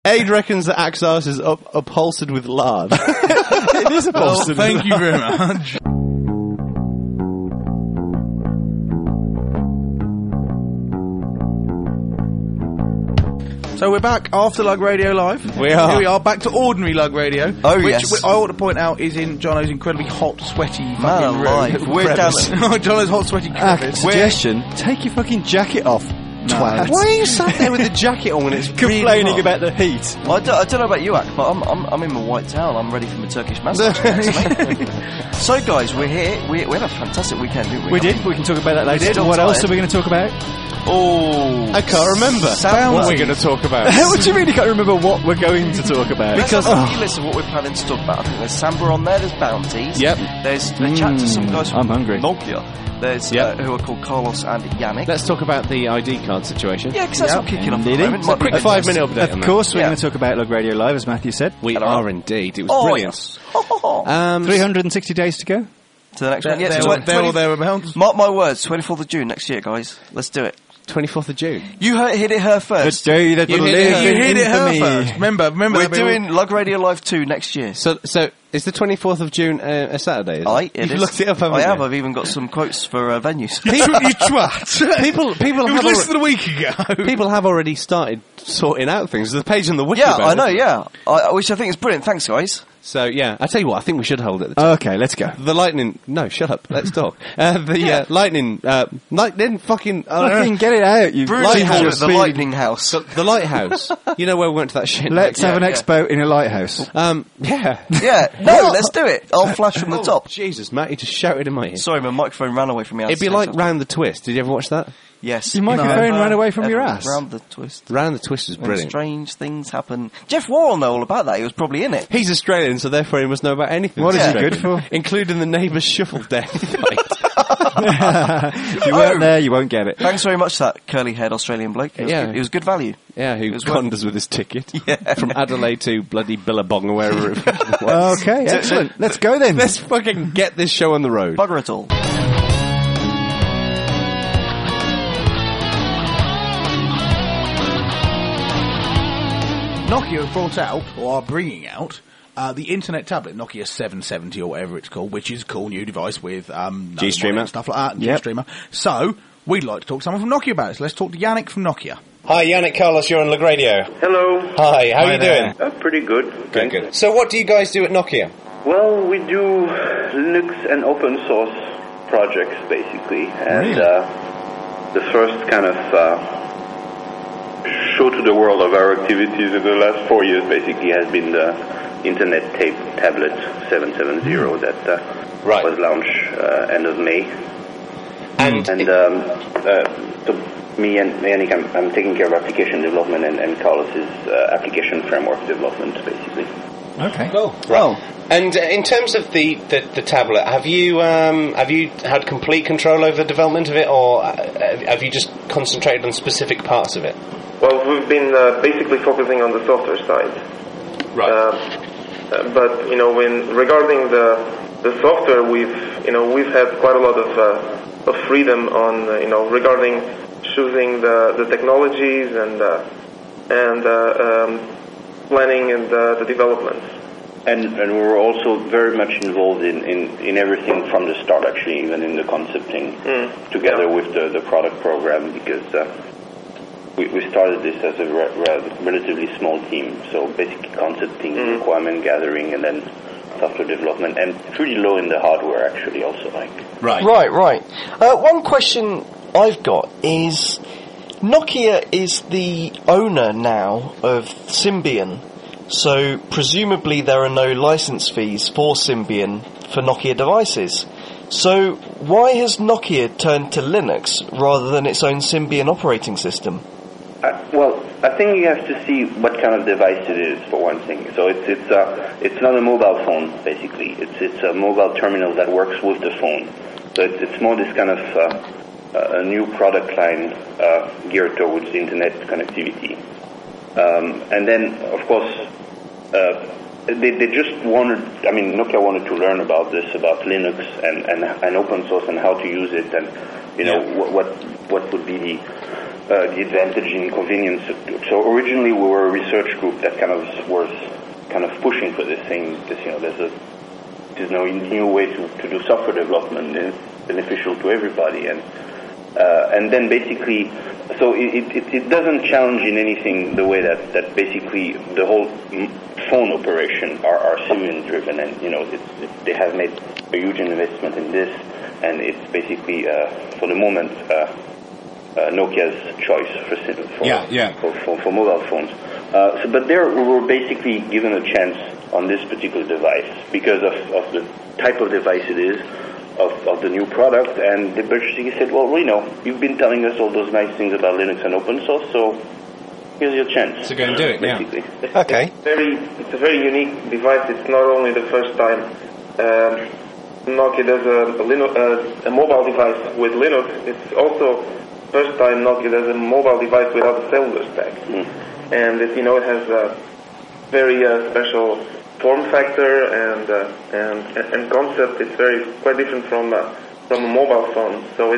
Aid reckons that Axos is upholstered with lard. It is upholstered. Thank you very much. So we're back after Lug Radio Live. We are. Here we are, back to ordinary Lug Radio. Oh, which yes. I ought to point out is in Jono's incredibly hot, sweaty Man fucking alive. room. We're down Jono's hot, sweaty crevice. Suggestion, take your fucking jacket off. Twat. Why are you sat there with the jacket on when it's Complaining really hot? about the heat. I don't know about you, Ak, but I'm in my white towel. I'm ready for my Turkish massage. So, guys, we're here. We had a fantastic weekend, didn't we? We did. We can talk about that later. still What else tired. are we going to talk about? Oh, I can't remember. What we're going to talk about. What do you mean you can't remember what we're going to talk about? Because a list of what we're planning to talk about. I think there's Samba on there. There's bounties. Yep. There's a chat to some guys from I'm hungry. Nokia. There's who are called Carlos and Yannick. Let's talk about the ID card situation. Yeah, because that's all kicking off at the Indeed. moment. So Might be quick of 5 interest. minute update. Of course, we're going to talk about Lug Radio Live, as Matthew said. We Hello. are indeed. It was Oh, brilliant. yes. 360 days to go. To the next one. Yeah, There or thereabouts. Mark my words, 24th of June next year, guys. Let's do it. 24th of June. You hit it her The first. day that will live You in hit it her infamy. first. Remember. We're that we were- doing Lug Radio Live 2 next year. So is the 24th of June a Saturday? Is it? It You've is. looked it up, haven't I you? have. I've even got some quotes for venues. You twat. People It was have less than a week ago. people have already started sorting out things. There's a page on the wiki. Yeah, about I know. it. Yeah, which I think is brilliant. Thanks, guys. So yeah, I tell you what, I think we should hold it. Okay, let's go. The lightning. No, shut up. Let's talk. Lightning. Lightning. Fucking. Fucking get it out, you Bruce called ginger it the speed. Lightning House. The lighthouse. You know where we went to that shit. Let's have an yeah. expo in a lighthouse. Yeah. Yeah, no, let's do it. I'll flash from the top. Jesus, Matt, you just shouted in my ear. Sorry, my microphone ran away from me. It'd be like Round the Twist. Did you ever watch that? Yes. Your microphone ran away from your ass. Round the twist. Round the Twist is When brilliant. strange things happen. Jeff Warren know all about that. He was probably in it. He's Australian, so therefore he must know about anything. What is he Australian. good for? Including the neighbour's shuffle deck fight. If you weren't there, you won't get it. Thanks very much, that curly-haired Australian bloke. It was Yeah. good. It was good value. Yeah, who was conned us with his ticket. Yeah. From Adelaide to bloody Billabong or wherever it was. Okay, excellent. Let's go then. Let's fucking get this show on the road. Bugger it all. Nokia have brought out, or are bringing out, the internet tablet, Nokia 770 or whatever it's called, which is a cool new device with GStreamer. and stuff like that, and Yep. GStreamer. So, we'd like to talk to someone from Nokia about it. So let's talk to Yannick from Nokia. Hi, Yannick Carlos, you're on Lug Radio. Hello. Hi, how are you there. doing? Pretty good. Thanks. Good. So what do you guys do at Nokia? Well, we do Linux and open source projects, basically. And the first kind of show to the world of our activities over the last 4 years, basically, has been the Internet Tape Tablet 770 that Right. was launched end of May. And So me and Yannick, I'm taking care of application development, and Carlos is application framework development, basically. Okay. Cool. Right. And in terms of the tablet, have you had complete control over the development of it, or have you just concentrated on specific parts of it? Well, we've been basically focusing on the software side. Right. But regarding the software, we've had quite a lot of freedom on regarding choosing the technologies and planning and the development. And we're also very much involved in everything from the start, actually, even in the concepting, together with the product program, because we started this as a relatively small team. So basically concepting, requirement gathering, and then software development, and pretty low in the hardware, actually, also. Right. Right. One question I've got is, Nokia is the owner now of Symbian, so presumably there are no license fees for Symbian for Nokia devices. So why has Nokia turned to Linux rather than its own Symbian operating system? Well, I think you have to see what kind of device it is, for one thing. So it's not a mobile phone, basically. It's a mobile terminal that works with the phone. So it's more this kind of a new product line geared towards internet connectivity. And then, of course, they just wanted, Nokia wanted to learn about this, about Linux and open source and how to use it, and what would be the advantage and inconvenience. So originally we were a research group that was pushing for this thing. There's no new way to do software development. It's beneficial to everybody, and then basically, so it doesn't challenge in anything the way that basically the whole phone operation are Syrian driven, and they have made a huge investment in this, and it's basically for the moment Nokia's choice for mobile phones. But there we were basically given a chance on this particular device because of the type of device it is, of the new product, and the basically said, well, you've been telling us all those nice things about Linux and open source, so here's your chance. So go and do it, basically. Yeah. Okay. It's a very unique device. It's not only the first time Nokia does a mobile device with Linux, it's also first time Nokia does a mobile device without a cellular stack. And it has a very special form factor and concept. It's quite different from a mobile phone. So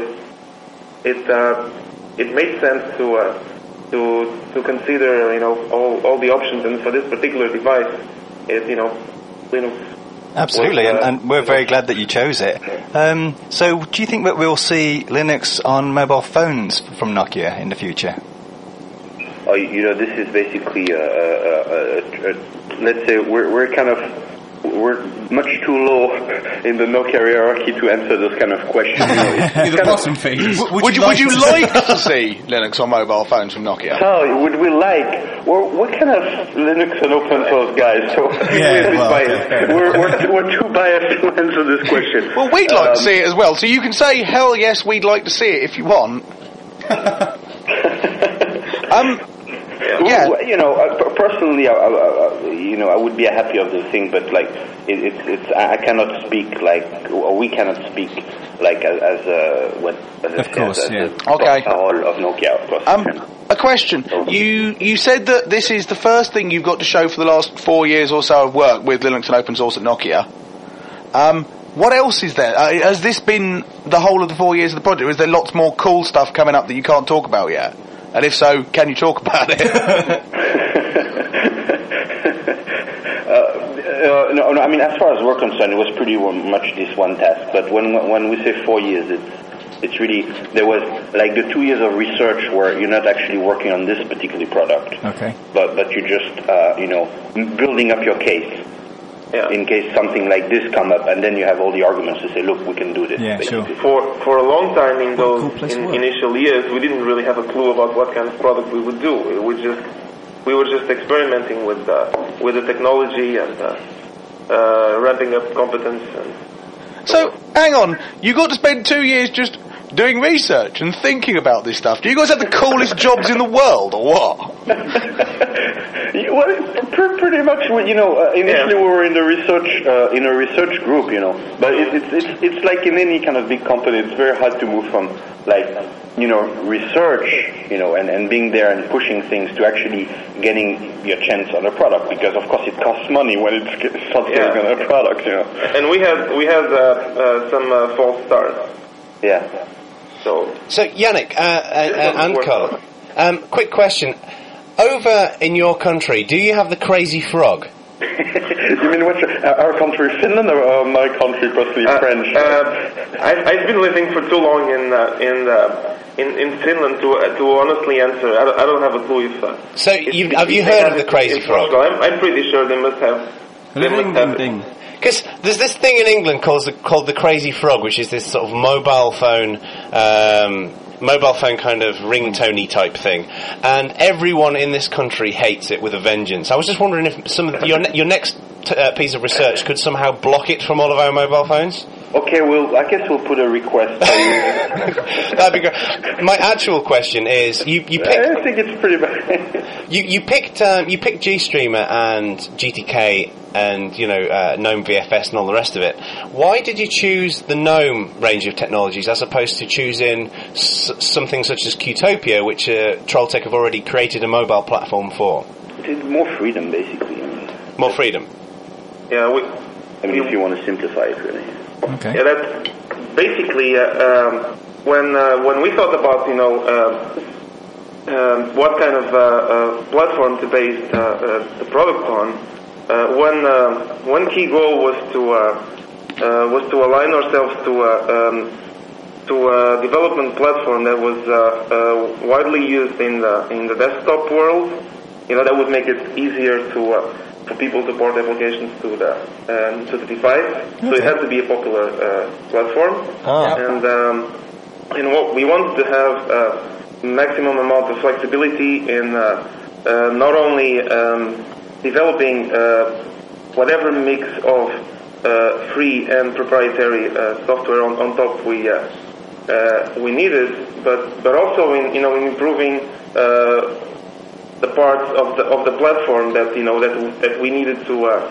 it made sense to consider all the options, and for this particular device, Linux. Absolutely, and we're very glad that you chose it. So, do you think that we'll see Linux on mobile phones from Nokia in the future? Oh, this is basically let's say we're much too low in the Nokia hierarchy to answer those kind of questions. The bottom feed. Would you like to see Linux on mobile phones from Nokia? Oh, would we like? We're kind of Linux and open source guys, so we're too biased to answer this question. Well, we'd like to see it as well, so you can say, hell yes, we'd like to see it if you want. Yeah. Personally, I would be happy of the thing, but I cannot speak or we cannot speak as of Nokia, of course. A question. You said that this is the first thing you've got to show for the last 4 years or so of work with Linux and open source at Nokia. What else is there? Has this been the whole of the 4 years of the project, or is there lots more cool stuff coming up that you can't talk about yet? And if so, can you talk about it? No, I mean, as far as we're concerned, it was pretty much this one task. But when we say 4 years, it's really, there was the 2 years of research where you're not actually working on this particular product. Okay. But you're just, building up your case. Yeah. In case something like this come up, and then you have all the arguments to say, look, we can do this. Yeah, basically. Sure. For a long time in those initial years, we didn't really have a clue about what kind of product we would do. We were just experimenting with the technology and ramping up competence. So, hang on, you got to spend 2 years just doing research and thinking about this stuff. Do you guys have the coolest jobs in the world, or what? Well, pretty much. Initially we were in the research group, But it's like in any kind of big company, it's very hard to move from research, and being there and pushing things to actually getting your chance on a product, because of course it costs money when it's software on a product, And we had some false starts. Yeah. So Yannick and Carl, quick question. Over in your country, do you have the crazy frog? You mean which, our country, Finland, or my country, possibly French? I've been living for too long in Finland to honestly answer. I don't have a clue if. So have you heard of the crazy frog? I'm pretty sure they must have. Because there's this thing in England called the crazy frog, which is this sort of mobile phone kind of ringtone-y type thing, and everyone in this country hates it with a vengeance. I was just wondering if some of your next piece of research could somehow block it from all of our mobile phones. Okay, I guess we'll put a request. That'd be great. My actual question is, you picked. I think it's pretty bad. you picked GStreamer and GTK and GNOME VFS and all the rest of it. Why did you choose the GNOME range of technologies as opposed to choosing something such as Qtopia, which Trolltech have already created a mobile platform for? It's more freedom, basically. More freedom. Yeah, if you want to simplify it, really. Okay. Yeah, that's basically when we thought about what kind of platform to base the product on. One key goal was to align ourselves to a development platform that was widely used in the desktop world. That would make it easier for people to port applications to the device. Okay. So it had to be a popular platform. And what we wanted to have maximum amount of flexibility in not only developing whatever mix of free and proprietary software on top we needed, but also in improving the parts of the platform that that we needed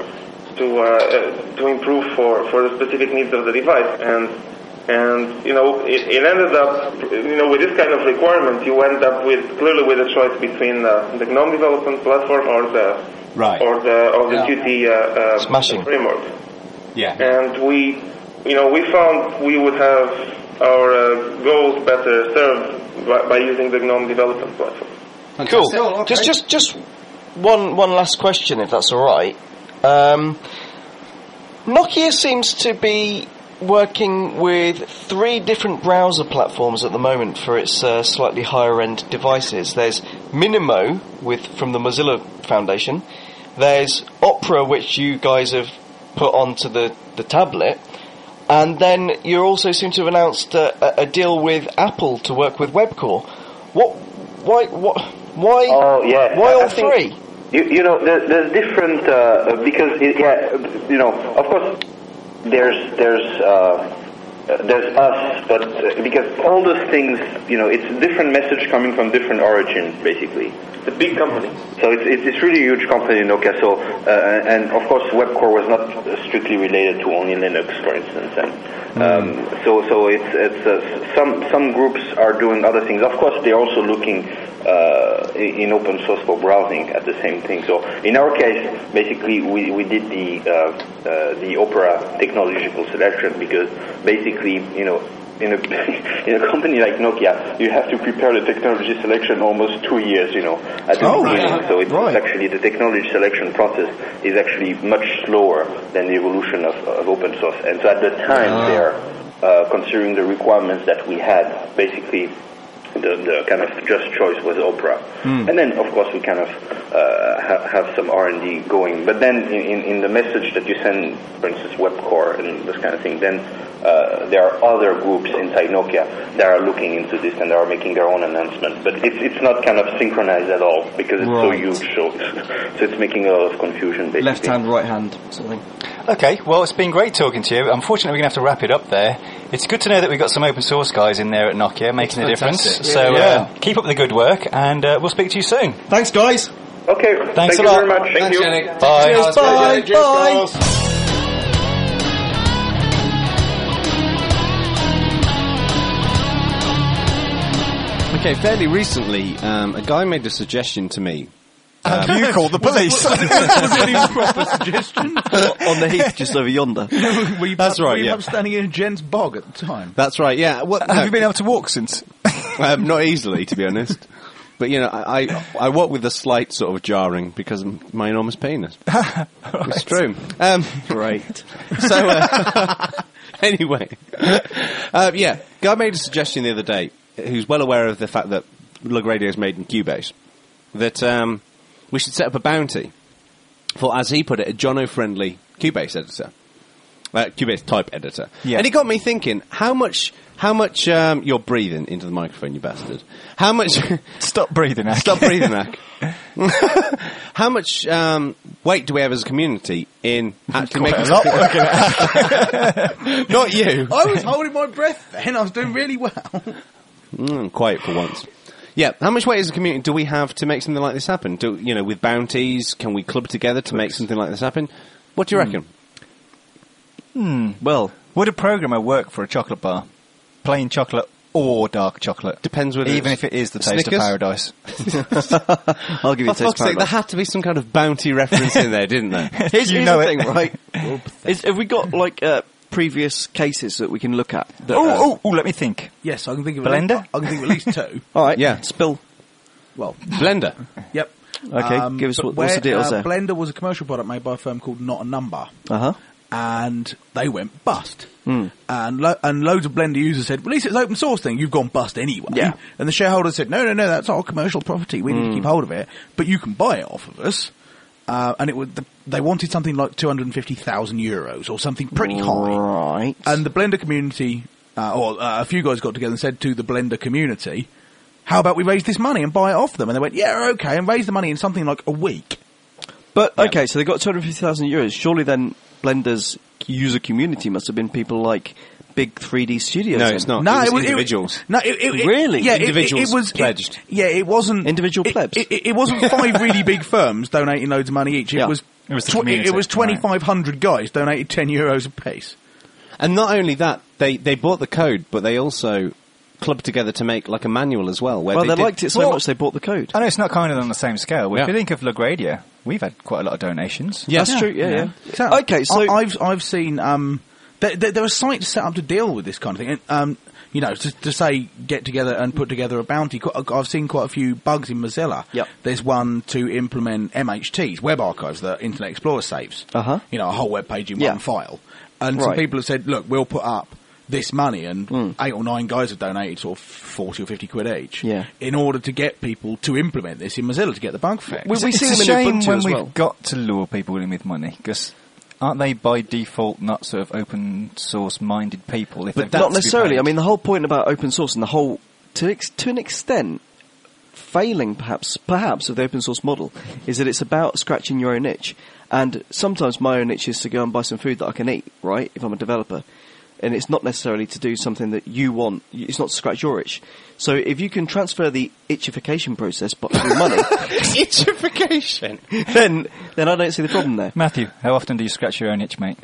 to improve for the specific needs of the device. And it ended up with this kind of requirement, you end up clearly with a choice between the GNOME development platform or the Qt smashing framework. Yeah. And we found we would have our goals better served by using the GNOME development platform. Cool. Okay. Just one last question, if that's all right. Nokia seems to be working with 3 different browser platforms at the moment for its slightly higher end devices. There's Minimo from the Mozilla Foundation. There's Opera, which you guys have put onto the tablet. And then you also seem to have announced a deal with Apple to work with WebCore. Why Oh, yeah. Why all 3? There's different because of course there's us, but because all those things, it's a different message coming from different origins, basically. It's a big company. So it's really a huge company, Nokia. So and of course, WebCore was not strictly related to only Linux, for instance. And so it's some groups are doing other things. Of course, they're also looking in open source for browsing at the same thing. So in our case, basically, we did the Opera technological selection because basically, in a company like Nokia, you have to prepare the technology selection almost 2 years, at the beginning. So it's actually the technology selection process is actually much slower than the evolution of open source. And so at the time there, considering the requirements that we had, basically the kind of just choice was Opera. And then, of course, we kind of have some R&D going. But then in the message that you send, for instance, WebCore and this kind of thing, then there are other groups inside Nokia that are looking into this and are making their own announcements. But it's not kind of synchronized at all because it's so huge. So it's making a lot of confusion, basically. Left hand, right hand, something. Okay, well, it's been great talking to you. Unfortunately, we're going to have to wrap it up there. It's good to know that we've got some open source guys in there at Nokia making a difference. So keep up the good work, and we'll speak to you soon. Thanks, guys. Okay, thanks thank a you lot. very much. Thank you. Yannick. Bye. Cheers, bye. Bye. Okay, fairly recently, a guy made a suggestion to me. You called the police. Was it even a proper suggestion? On the heath just over yonder. Were you That's right, Were you yeah. perhaps standing in a gent's bog at the time? That's right, yeah. Have you been able to walk since? Not easily, to be honest. But, I walk with a slight sort of jarring because of my enormous penis. It's true. Great. So, anyway. Guy made a suggestion the other day, who's well aware of the fact that Lug Radio is made in Cubase, that we should set up a bounty for, as he put it, a Jono-friendly Cubase editor. Cubase type editor. Yeah. And it got me thinking, how much you're breathing into the microphone, you bastard. How much... Stop breathing, Ak. Stop breathing, Ak. How much weight do we have as a community in actually making... Not looking at Not you. I was holding my breath then. I was doing really well. Quiet for once. Yeah, how much weight as a community do we have to make something like this happen? With bounties, can we club together to make something like this happen? What do you reckon? Well, would a programmer work for a chocolate bar? Plain chocolate or dark chocolate? Depends whether even it's if it is the taste Snickers? of paradise. I'll give you a For taste fuck's sake, there paradise. had to be some kind of bounty reference in there, didn't there? Here's You the know it. thing, right? Have we got, previous cases that we can look at? That, Oh, let me think. Yes, I can think of Blender? I can think of at least 2. All right, Yeah. spill. Well, Blender. Yep. Okay, give us but what's the deals there. Blender was a commercial product made by a firm called Not a Number. Uh-huh. And they went bust. And loads of Blender users said, well, at least it's an open source thing, you've gone bust anyway. Yeah. And the shareholders said, no, that's our commercial property, we need to keep hold of it, but you can buy it off of us. And it would, they wanted something like €250,000 or something pretty high. Right. And the Blender community, a few guys got together and said to the Blender community, how about we raise this money and buy it off them? And they went, yeah, okay, and raise the money in something like a week. But, okay, so they got €250,000. Surely then Blender's user community must have been people like big 3D studios. No, it's not. No, it was individuals. Really? Yeah, individuals it was pledged. It wasn't individual plebs. It wasn't 5 really big firms donating loads of money each. It was the community, it was 2,500 guys donated €10 a piece. And not only that, they bought the code, but they also clubbed together to make like a manual as well. Where Well, they did- liked it so much they bought the code. I know it's not kind of on the same scale. But Yeah. If you think of Lugradia, we've had quite a lot of donations. Yeah. That's true, yeah. Exactly. Okay, so... I've seen there are sites set up to deal with this kind of thing. And, to say get together and put together a bounty. I've seen quite a few bugs in Mozilla. Yep. There's one to implement MHTs, web archives, that Internet Explorer saves. Uh-huh. A whole web page in Yeah. one file. And some Right. people have said, look, we'll put up this money, and 8 or 9 guys have donated sort of 40 or 50 quid each. Yeah. In order to get people to implement this in Mozilla to get the bug fixed. We see It's a them in shame Ubuntu when as we've well. got to lure people in with money, because aren't they by default not sort of open source minded people? If they've got Not to be necessarily. paid? I mean, the whole point about open source and the whole, to an extent, failing perhaps of the open source model is that it's about scratching your own itch. And sometimes my own itch is to go and buy some food that I can eat, right, if I'm a developer. And it's not necessarily to do something that you want. It's not to scratch your itch. So if you can transfer the itchification process but through money, Itchification. then I don't see the problem there. Matthew, how often do you scratch your own itch, mate?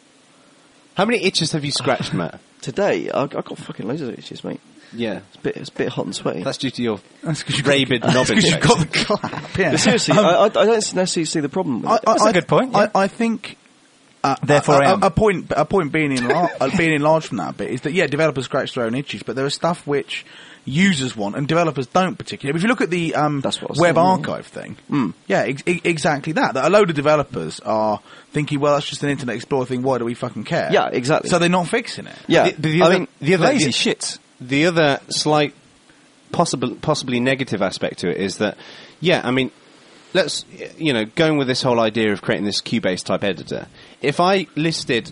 How many itches have you scratched, Matt? Today, I've got fucking loads of itches, mate. Yeah. It's a bit hot and sweaty. That's due to your That's because rabid knobbing. you've got the clap. Yeah. But seriously, I don't necessarily see the problem with it. That's a good point, yeah. I think. Therefore I am. A point being enlarged from that bit is that developers scratch their own itches, but there is stuff which users want and developers don't particularly. If you look at the That's what I was web saying, archive thing, exactly that a load of developers are thinking, well, that's just an Internet Explorer thing. Why do we fucking care? Yeah, exactly. So they're not fixing it. Yeah, The I other, mean, the other lazy shits. The other slight, possibly negative aspect to it is that, I mean, let's, going with this whole idea of creating this Cubase type editor. If I listed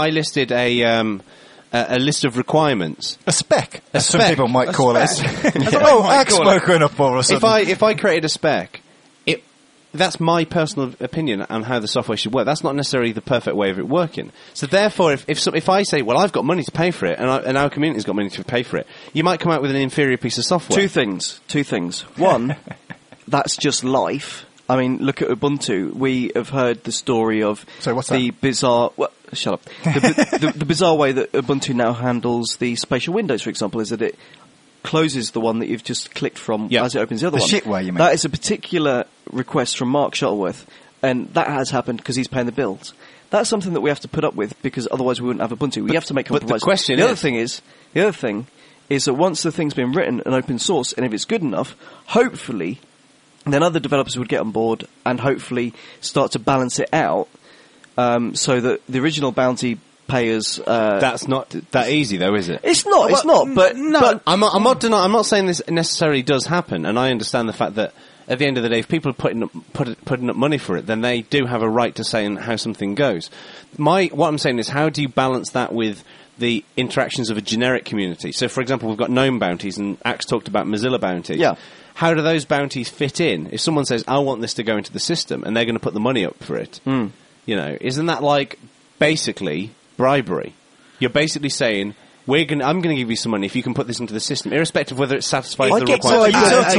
a list of requirements, A spec, as some spec. people might call it. spec. Oh, axe spoken up or something. if I created a spec, that's my personal opinion on how the software should work. That's not necessarily the perfect way of it working. So therefore, if I say, well, I've got money to pay for it, and our community's got money to pay for it, you might come out with an inferior piece of software. Two things. One, that's just life. I mean, look at Ubuntu. We have heard the story of So what's the bizarre... Well, shut up. The bizarre way that Ubuntu now handles the spatial windows, for example, is that it closes the one that you've just clicked from as it opens the other The one. shit way, you mean? That is a particular request from Mark Shuttleworth, and that has happened because he's paying the bills. That's something that we have to put up with because otherwise we wouldn't have Ubuntu. We have to make but the compromises. question The is- other thing is that once the thing's been written and open source, and if it's good enough, hopefully, then other developers would get on board and hopefully start to balance it out, so that the original bounty payers. That's not that easy, though, is it? It's not. It's not. But but I'm not saying this necessarily does happen, and I understand the fact that at the end of the day, if people are putting up money for it, then they do have a right to say how something goes. What I'm saying is, how do you balance that with the interactions of a generic community? So, for example, we've got GNOME bounties, and Axe talked about Mozilla bounties. Yeah. How do those bounties fit in? If someone says, I want this to go into the system, and they're going to put the money up for it, isn't that like basically bribery? You're basically saying, I'm going to give you some money if you can put this into the system, irrespective of whether it satisfies the requirements.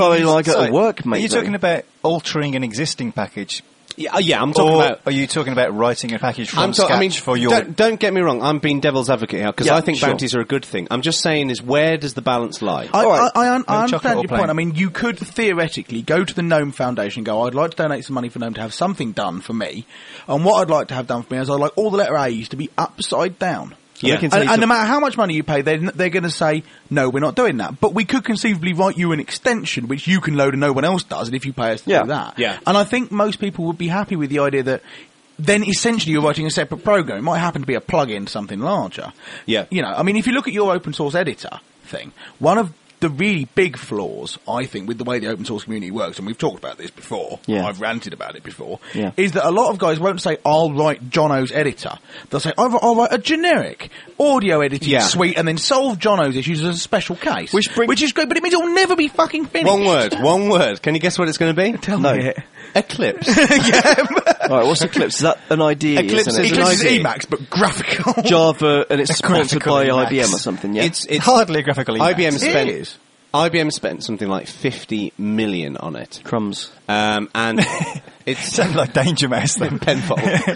at work, mate. Are you talking about altering an existing package? Yeah, I'm talking Or about... are you talking about writing a package from scratch for your... Don't get me wrong, I'm being devil's advocate here, because Yeah, I think sure. bounties are a good thing. I'm just saying is, where does the balance lie? I chocolate understand or your plain? point. I mean, you could theoretically go to the GNOME Foundation and go, I'd like to donate some money for GNOME to have something done for me. And what I'd like to have done for me is I'd like all the letter A's to be upside down. Yeah. They can tell you And to- no matter how much money you pay, they're going to say, no, we're not doing that. But we could conceivably write you an extension which you can load and no one else does, and if you pay us to Yeah. do that. Yeah. And I think most people would be happy with the idea that then essentially you're writing a separate program. It might happen to be a plug-in to something larger. Yeah. You know, I mean, if you look at your open source editor thing, one of the really big flaws, I think, with the way the open source community works, and we've talked about this before, Yeah. I've ranted about it before, Yeah. is that a lot of guys won't say, I'll write Jono's editor. They'll say, I'll write a generic audio editing Yeah. suite and then solve Jono's issues as a special case. Which is great, but it means it'll never be fucking finished. One word. Can you guess what it's going to be? Tell No. me it. Eclipse. Right, what's Eclipse? Is that an idea? Eclipse isn't it? is Eclipse is idea. Emacs, but graphical. Java, and it's sponsored graphical by Emacs. IBM or something, yeah? It's hardly a graphical IBM Emacs. spent It is. IBM spent something like 50 million on it. Crumbs. And it's Sounds like Danger Mouse then. Penfold.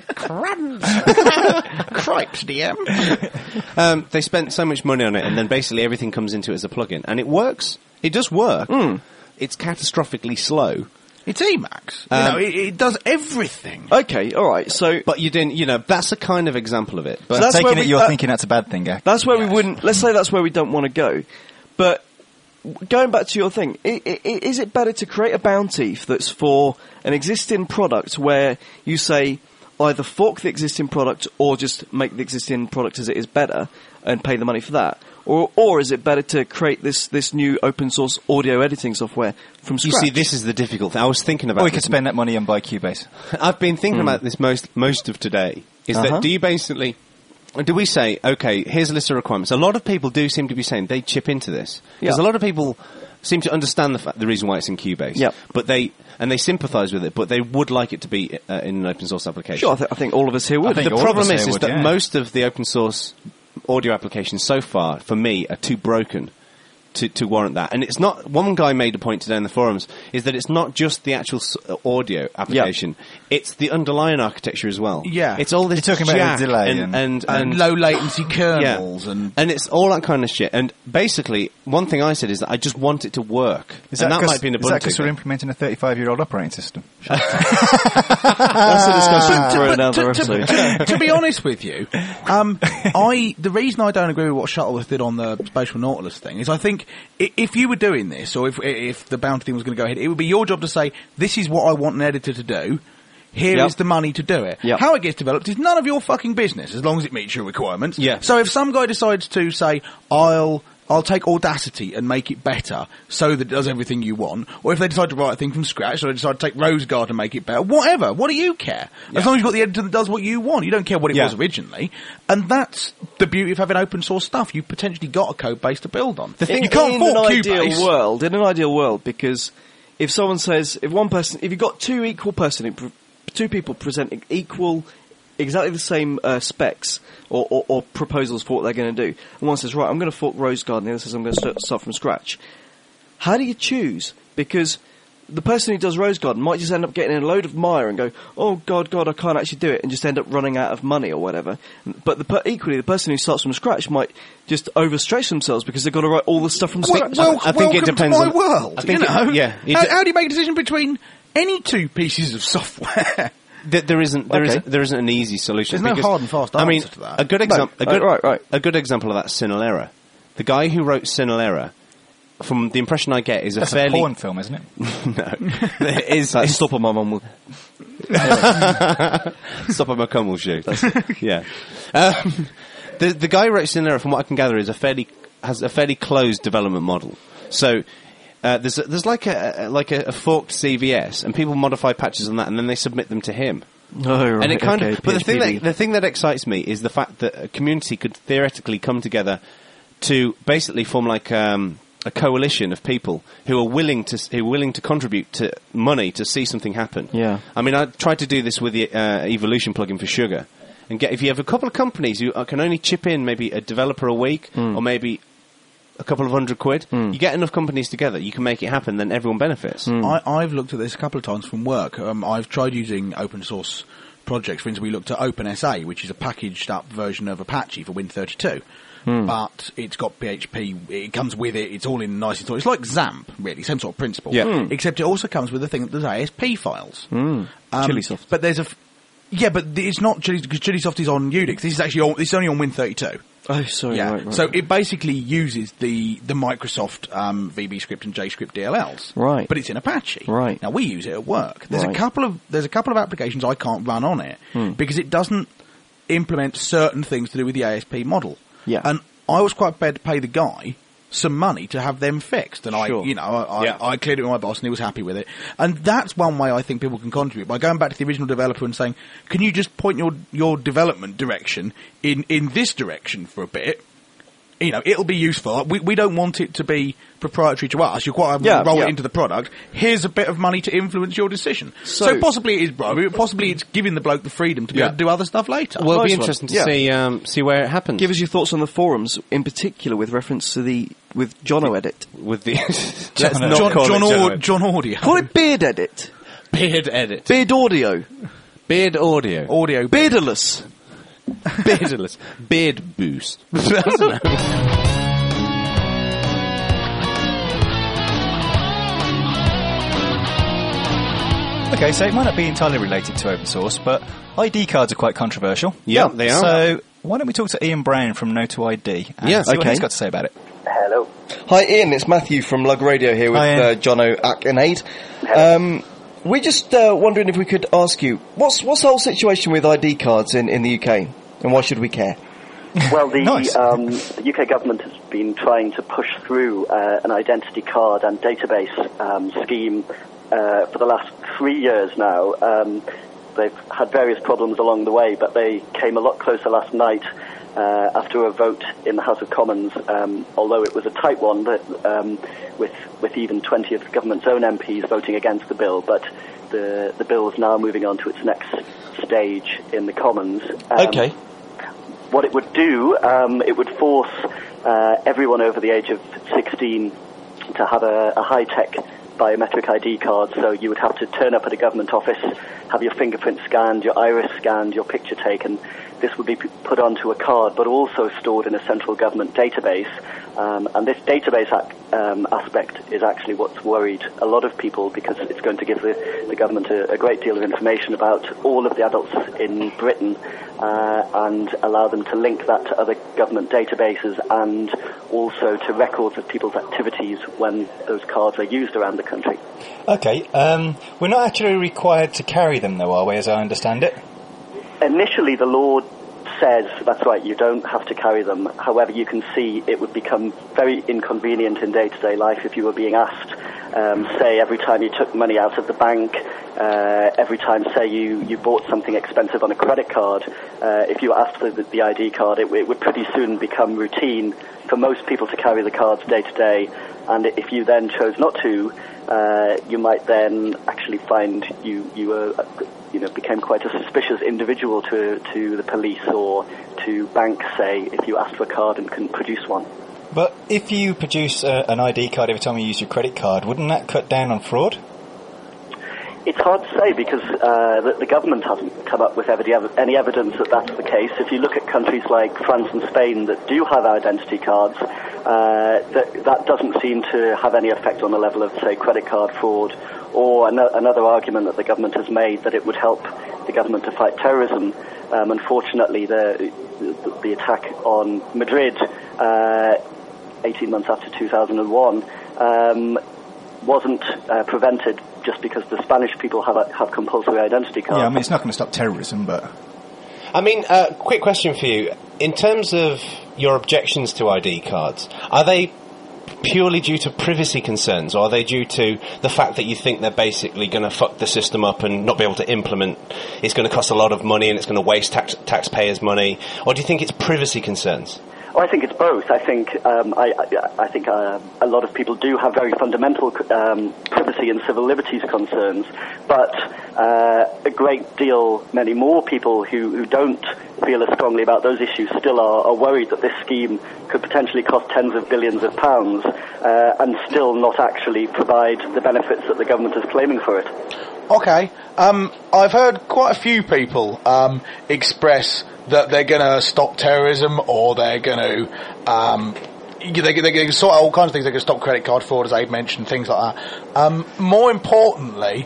Cripes, DM. They spent so much money on it, and then basically everything comes into it as a plugin, and it works. It does work. It's catastrophically slow. It's Emacs. You know, it does everything. Okay, alright, so... But you didn't, that's a kind of example of it. But So that's Taking where it, we- you're thinking that's a bad thing, Gak. That's where we wouldn't. Let's say that's where we don't want to go. But going back to your thing, is it better to create a bounty that's for an existing product where you say either fork the existing product or just make the existing product as it is better and pay the money for that, or is it better to create this new open source audio editing software from scratch? you see, this is the difficult thing. I was thinking about Or we this. could spend that money and buy Cubase. I've been thinking about this most of today. Is Uh-huh. that do you basically? Do we say, okay, here's a list of requirements? A lot of people do seem to be saying they chip into this. Because Yeah. a lot of people seem to understand the reason why it's in Cubase. Yep. But they sympathise with it, but they would like it to be in an open source application. Sure, I think all of us here would. think The all of problem us is here would, that yeah. most of the open source audio applications so far, for me, are too broken to warrant that. And it's not, one guy made a point today in the forums, is that it's not just the actual audio application, it's the underlying architecture as well. Yeah. It's all this You're talking about jack the delay And low latency kernels and... and it's all that kind of shit. And basically, one thing I said is that I just want it to work. Is and that 'cause- might be an Is that Ubuntu because we're thing. implementing a 35-year-old operating system? That's a discussion for another episode. To be honest with you, the reason I don't agree with what Shuttleworth did on the Spatial Nautilus thing is I think if you were doing this, or if the bounty thing was going to go ahead, it would be your job to say, this is what I want an editor to do. Here is Yep. the money to do it. Yep. How it gets developed is none of your fucking business, as long as it meets your requirements. Yeah. So if some guy decides to say, I'll take Audacity and make it better so that it does everything you want, or if they decide to write a thing from scratch, or they decide to take RoseGuard and make it better, whatever. What do you care? As long as you've got the editor that does what you want. You don't care what it Yeah. was originally. And that's the beauty of having open source stuff. You've potentially got a code base to build on. The thing- you can't in fork an Cubase. in an ideal world, because if someone says, if you've got two people presenting exactly the same specs or proposals for what they're going to do, and one says, right, I'm going to fork RoseGuard, and the other says, I'm going to start from scratch. How do you choose? Because the person who does RoseGuard might just end up getting in a load of mire and go, oh God, I can't actually do it, and just end up running out of money or whatever. But equally, the person who starts from scratch might just overstretch themselves because they've got to write all the stuff from scratch. I think it welcome depends to my on- world. I think you know? How do you make a decision between any two pieces of software? There isn't Okay. an easy solution. There's no because, hard and fast I mean, answer to that. a good No. example. Right. A good example of that, Sinalera. The guy who wrote Sinalera, from the impression I get, is That's a fairly a porn film, isn't it? no. It is. That's stop on my mum will. Stop at my cum will shoot. Yeah. The guy who wrote Sinalera, from what I can gather, has a fairly closed development model. So there's like a forked CVS, and people modify patches on that, and then they submit them to him. Oh, right. And it kind okay, of, but PHP. the thing that excites me is the fact that a community could theoretically come together to basically form like a coalition of people who are willing to contribute to money to see something happen. Yeah. I mean, I tried to do this with the Evolution plugin for Sugar, and if you have a couple of companies who can only chip in maybe a developer a week or maybe a couple of £100, you get enough companies together, you can make it happen, then everyone benefits. I've looked at this a couple of times from work. I've tried using open source projects. For instance, we looked at OpenSA, which is a packaged up version of Apache for Win32. But it's got PHP, it comes with it, it's all in nice and it's like XAMPP, really, same sort of principle. Yeah. Except it also comes with a thing that does ASP files. Chilisoft. But there's Yeah, but it's not because Chilisoft is on Unix. This is actually it's only on Win32. Oh, sorry. Yeah. Right. So it basically uses the Microsoft VB script and JScript DLLs. Right. But it's in Apache. Right. Now we use it at work. There's Right. a couple of applications I can't run on it because it doesn't implement certain things to do with the ASP model. Yeah. And I was quite prepared to pay the guy some money to have them fixed, and Sure. I cleared it with my boss, and he was happy with it. And that's one way I think people can contribute by going back to the original developer and saying, "Can you just point your development direction in this direction for a bit?" You know, it'll be useful. We don't want it to be proprietary to us. You're quite able to roll it into the product. Here's a bit of money to influence your decision. So possibly it is bribery, but possibly it's giving the bloke the freedom to be able to do other stuff later. Well, it'll be Nice one. interesting to see where it happens. Give us your thoughts on the forums, in particular with reference to with Jono Edit. with the John Audio. Call it Beard Edit. Beard Edit, Beard Audio. Beard Audio, Audio. Beardless. Beardless, Beard Boost. Okay, so it might not be entirely related to open source, but ID cards are quite controversial. Yeah, they are. So why don't we talk to Ian Brown from No2ID and see what he's got to say about it. Hello. Hi, Ian. It's Matthew from Lug Radio here with Jono Akinade. We're just wondering if we could ask you, what's the whole situation with ID cards in the UK, and why should we care? Well, the UK government has been trying to push through an identity card and database scheme for the last 3 years now. They've had various problems along the way, but they came a lot closer last night after a vote in the House of Commons, although it was a tight one, but with even 20 of the government's own MPs voting against the bill. But the bill is now moving on to its next stage in the Commons. Okay. What it would do, it would force everyone over the age of 16 to have a high-tech biometric ID card, so you would have to turn up at a government office, have your fingerprint scanned, your iris scanned, your picture taken. This would be put onto a card, but also stored in a central government database. And this database aspect is actually what's worried a lot of people, because it's going to give the government a great deal of information about all of the adults in Britain and allow them to link that to other government databases and also to records of people's activities when those cards are used around the country. Okay, we're not actually required to carry them though, are we, as I understand it? Initially, the law says, that's right, you don't have to carry them. However, you can see it would become very inconvenient in day-to-day life if you were being asked, say, every time you took money out of the bank, every time, say, you bought something expensive on a credit card. If you were asked for the ID card, it would pretty soon become routine for most people to carry the cards day-to-day. And if you then chose not to, you might then actually find you were... became quite a suspicious individual to the police or to banks, say, if you asked for a card and couldn't produce one. But if you produce an ID card every time you use your credit card, wouldn't that cut down on fraud? It's hard to say because the government hasn't come up with any evidence that that's the case. If you look at countries like France and Spain that do have identity cards, that doesn't seem to have any effect on the level of, say, credit card fraud. Or another argument that the government has made, that it would help the government to fight terrorism. Unfortunately, the attack on Madrid 18 months after 2001 wasn't prevented just because the Spanish people have compulsory identity cards. Yeah, I mean, it's not going to stop terrorism, but... I mean, quick question for you. In terms of your objections to ID cards, are they purely due to privacy concerns, or are they due to the fact that you think they're basically going to fuck the system up and not be able to implement? It's going to cost a lot of money and it's going to waste taxpayers' money, or do you think it's privacy concerns? Oh, I think it's both. I think I think a lot of people do have very fundamental privacy and civil liberties concerns, but a great deal, many more people who don't feel as strongly about those issues still are worried that this scheme could potentially cost tens of billions of pounds and still not actually provide the benefits that the government is claiming for it. Okay. I've heard quite a few people express that they're going to stop terrorism, or they're going to they're going to sort out all kinds of things. They're going to stop credit card fraud, as Abe mentioned, things like that. More importantly,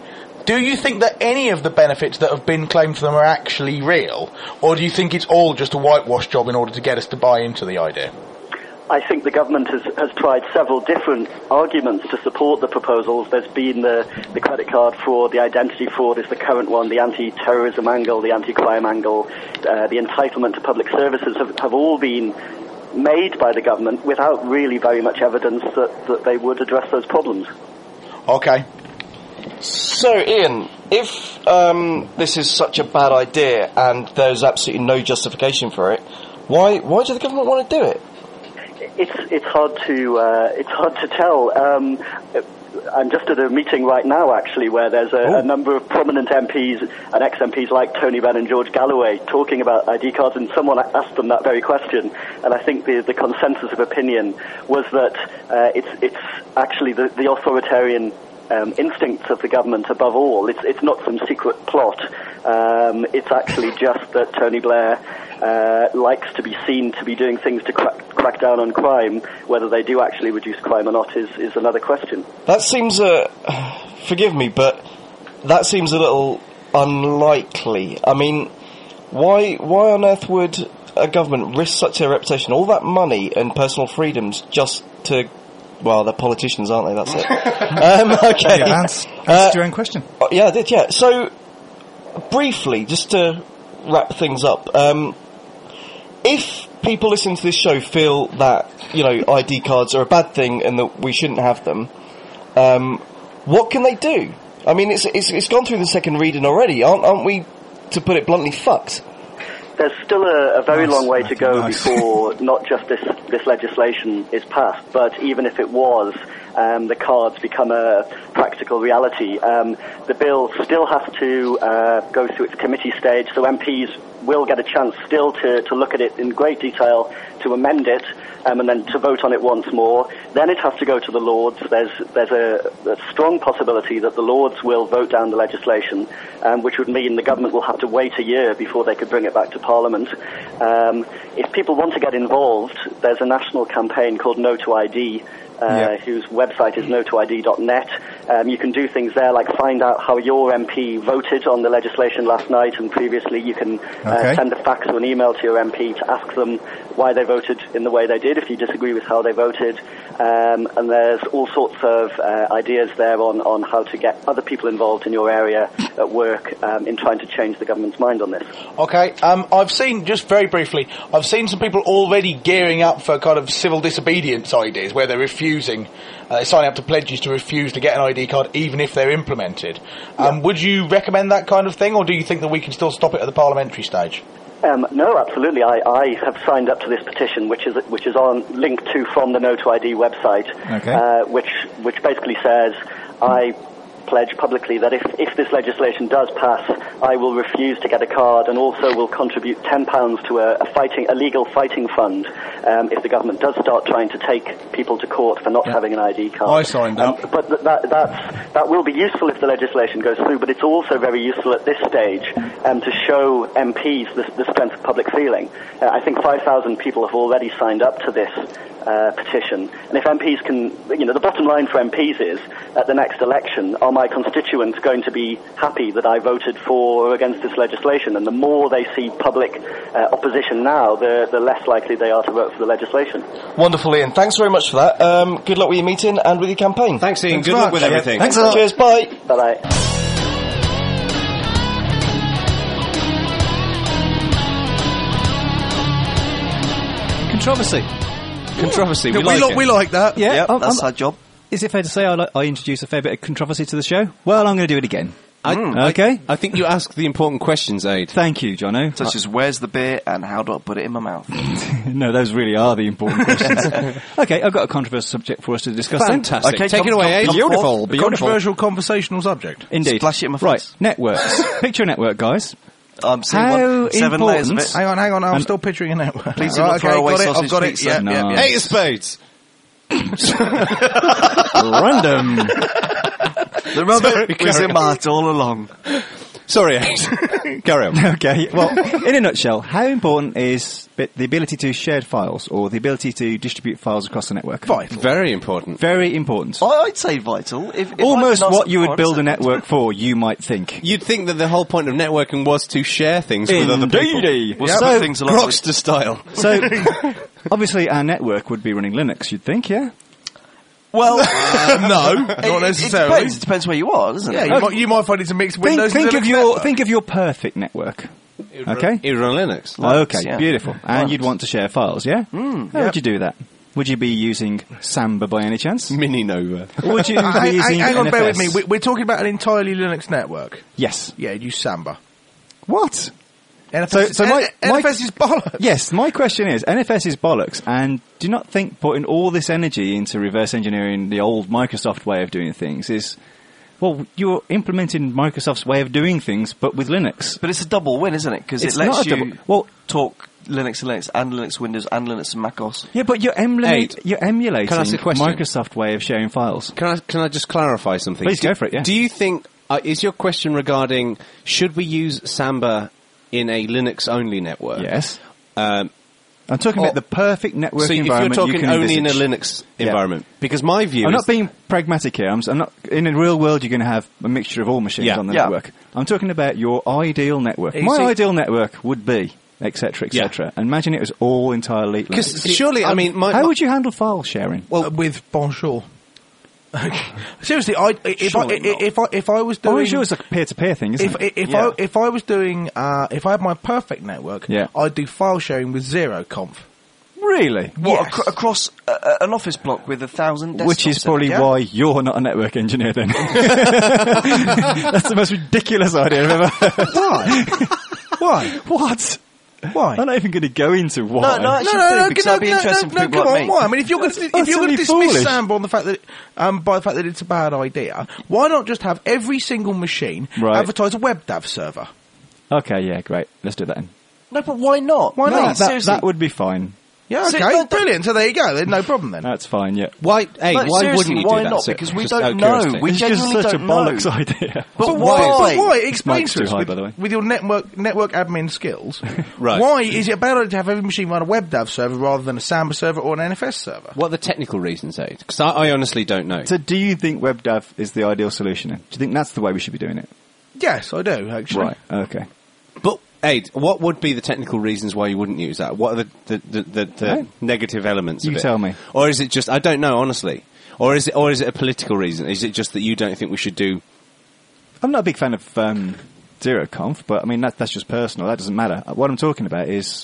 Do you think that any of the benefits that have been claimed for them are actually real? Or do you think it's all just a whitewash job in order to get us to buy into the idea? I think the government has tried several different arguments to support the proposals. There's been the credit card fraud, the identity fraud is the current one, the anti-terrorism angle, the anti-crime angle, the entitlement to public services have all been made by the government without really very much evidence that they would address those problems. Okay. So, Ian, if this is such a bad idea and there's absolutely no justification for it, why do the government want to do it? It's hard to tell. I'm just at a meeting right now, actually, where there's a number of prominent MPs and ex-MPs like Tony Benn and George Galloway talking about ID cards, and someone asked them that very question. And I think the consensus of opinion was that it's actually the authoritarian instincts of the government above all. It's not some secret plot. It's actually just that Tony Blair likes to be seen to be doing things to crack down on crime. Whether they do actually reduce crime or not is another question. That seems forgive me, but that seems a little unlikely. I mean, why on earth would a government risk such a reputation, all that money and personal freedoms just to... Well, they're politicians, aren't they? That's it. Okay. Yeah, answer your own question. Yeah, I did, yeah. So, briefly, just to wrap things up, if people listening to this show feel that, ID cards are a bad thing and that we shouldn't have them, what can they do? I mean, it's gone through the second reading already. Aren't we, to put it bluntly, fucked? There's still a very long way to go before not just this legislation is passed, but even if it was, the cards become a practical reality. The bill still has to go through its committee stage, so MPs will get a chance still to look at it in great detail, to amend it, and then to vote on it once more. Then it has to go to the Lords. There's a strong possibility that the Lords will vote down the legislation, which would mean the government will have to wait a year before they could bring it back to Parliament. If people want to get involved, there's a national campaign called No to ID, whose website is notoid.net. You can do things there like find out how your MP voted on the legislation last night and previously. You can send a fax or an email to your MP to ask them why they voted in the way they did if you disagree with how they voted. And there's all sorts of ideas there on how to get other people involved in your area at work in trying to change the government's mind on this. Okay, I've seen, just very briefly, I've seen some people already gearing up for kind of civil disobedience ideas where they're refusing, signing up to pledges to refuse to get an ID card even if they're implemented. Would you recommend that kind of thing, or do you think that we can still stop it at the parliamentary stage? No, absolutely. I have signed up to this petition, which is linked to from the No to ID website, which basically says I pledge publicly that if this legislation does pass, I will refuse to get a card and also will contribute £10 to a legal fighting fund if the government does start trying to take people to court for not having an ID card. I signed up. But that will be useful if the legislation goes through, but it's also very useful at this stage to show MPs the strength of public feeling. I think 5,000 people have already signed up to this petition. And if MPs can, the bottom line for MPs is, at the next election, are my constituents going to be happy that I voted for or against this legislation? And the more they see public opposition now, the less likely they are to vote for the legislation. Wonderful, Ian. Thanks very much for that. Good luck with your meeting and with your campaign. Thanks, Ian. Good luck with everything. Thanks a lot. Cheers, bye. Bye-bye. Controversy. We like that. Yeah, that's our job. Is it fair to say I introduced a fair bit of controversy to the show? Well, I'm going to do it again. Okay. I think you ask the important questions, Aid. Thank you, Jono. Such as, where's the beer and how do I put it in my mouth? No, those really are the important questions. Okay, I've got a controversial subject for us to discuss. Fantastic. Okay, take it away, Aid. Beautiful. Controversial conversational subject. Indeed. Splash it in my face. Right, networks. Picture a network, guys. I'm seeing 7 layers of it. Hang on, I'm still picturing a network. Please do not throw away sausage pizza. I've got it, yeah. 8 of spades. Random. The rubber was in Mart all along. Sorry, Ace. Carry on. Okay, well, in a nutshell, how important is the ability to share files or the ability to distribute files across the network? Vital. Very important. Very important. I'd say vital. If Almost I can ask what you would I'd build say a network for, you might think. You'd think that the whole point of networking was to share things with other people. Indeedy. Well, So, some things along with- Grokster style. so obviously our network would be running Linux, you'd think, yeah? Well, No, not necessarily. It depends where you are, doesn't Yeah, it? you might find it's a mixed Windows. Think and of Linux your network. think of your perfect network. Okay? It would run Linux. Okay, yeah. beautiful. And you'd want to share files, yeah? How would you do that? Would you be using Samba by any chance? Mini Nova. Or would you be Hang using on, bear with me. NFS? We're talking about an entirely Linux network. Yes. Yeah, use Samba. What? NFS, So my- NFS is bollocks. Yes, my question is, NFS is bollocks, and do you not think putting all this energy into reverse engineering the old Microsoft way of doing things is, well, you're implementing Microsoft's way of doing things, but with Linux. But it's a double win, isn't it? Because it It's lets not a you double- well- talk Linux and Linux Windows and Linux and macOS. Yeah, but you're emulating Can I ask a question? Microsoft way of sharing files. Can I just clarify something? Please go for it, yeah. Do you think, is your question regarding, should we use Samba in a Linux-only network? Yes. Um, I'm talking about the perfect network so if you're environment talking you can only in a envisage. Linux Yeah. environment, because my view I'm is not being pragmatic here. I'm not in a real world. You're going to have a mixture of all machines Yeah. on the Yeah. network. I'm talking about your ideal network. You My see- ideal network would be etc. etc. Imagine it was all entirely. because Linux. surely, I mean, How would you handle file sharing? With Bonjour. Seriously, if I was doing, Bonjour is a peer-to-peer thing, isn't it? if I was doing, if I had my perfect network, Yeah. I'd do file sharing with ZeroConf. Really? What, Yes. across an office block with 1,000 desktops? Which is probably yeah. why you're not a network engineer then. That's the most ridiculous idea I've ever heard. Why? Why? What? Why? I'm not even going to go into why. No, actually, because that'd be interesting for people come like on, me. why? I mean, if you're going to utterly dismiss foolish. Samba on the fact that by the fact that it's a bad idea, why not just have every single machine Right. advertise a WebDAV server? Okay, yeah, great. Let's do that then. No, but why not? Why No, not? Seriously. that would be fine. Yeah, See, okay, no, brilliant. So there you go. There's no problem then. That's fine, yeah. why? Hey, But why seriously, wouldn't you why do that? not? sir? Because we Just don't out of know. curiosity. We It's just genuinely such a don't know. bollocks idea. But Why? why? Explain Mike's to too us high, by the way. with your network admin skills. Right. Why is it better to have every machine run a WebDAV server rather than a Samba server or an NFS server? What are the technical reasons, Aid? Because I honestly don't know. So do you think WebDAV is the ideal solution then? Do you think that's the way we should be doing it? Yes, I do actually. Right, okay. But Aid, what would be the technical reasons why you wouldn't use that? What are the Right. negative elements You of it? tell me. Or is it just I don't know honestly? Or is it a political reason? Is it just that you don't think we should do? I'm not a big fan of ZeroConf, but I mean that's just personal. That doesn't matter. What I'm talking about is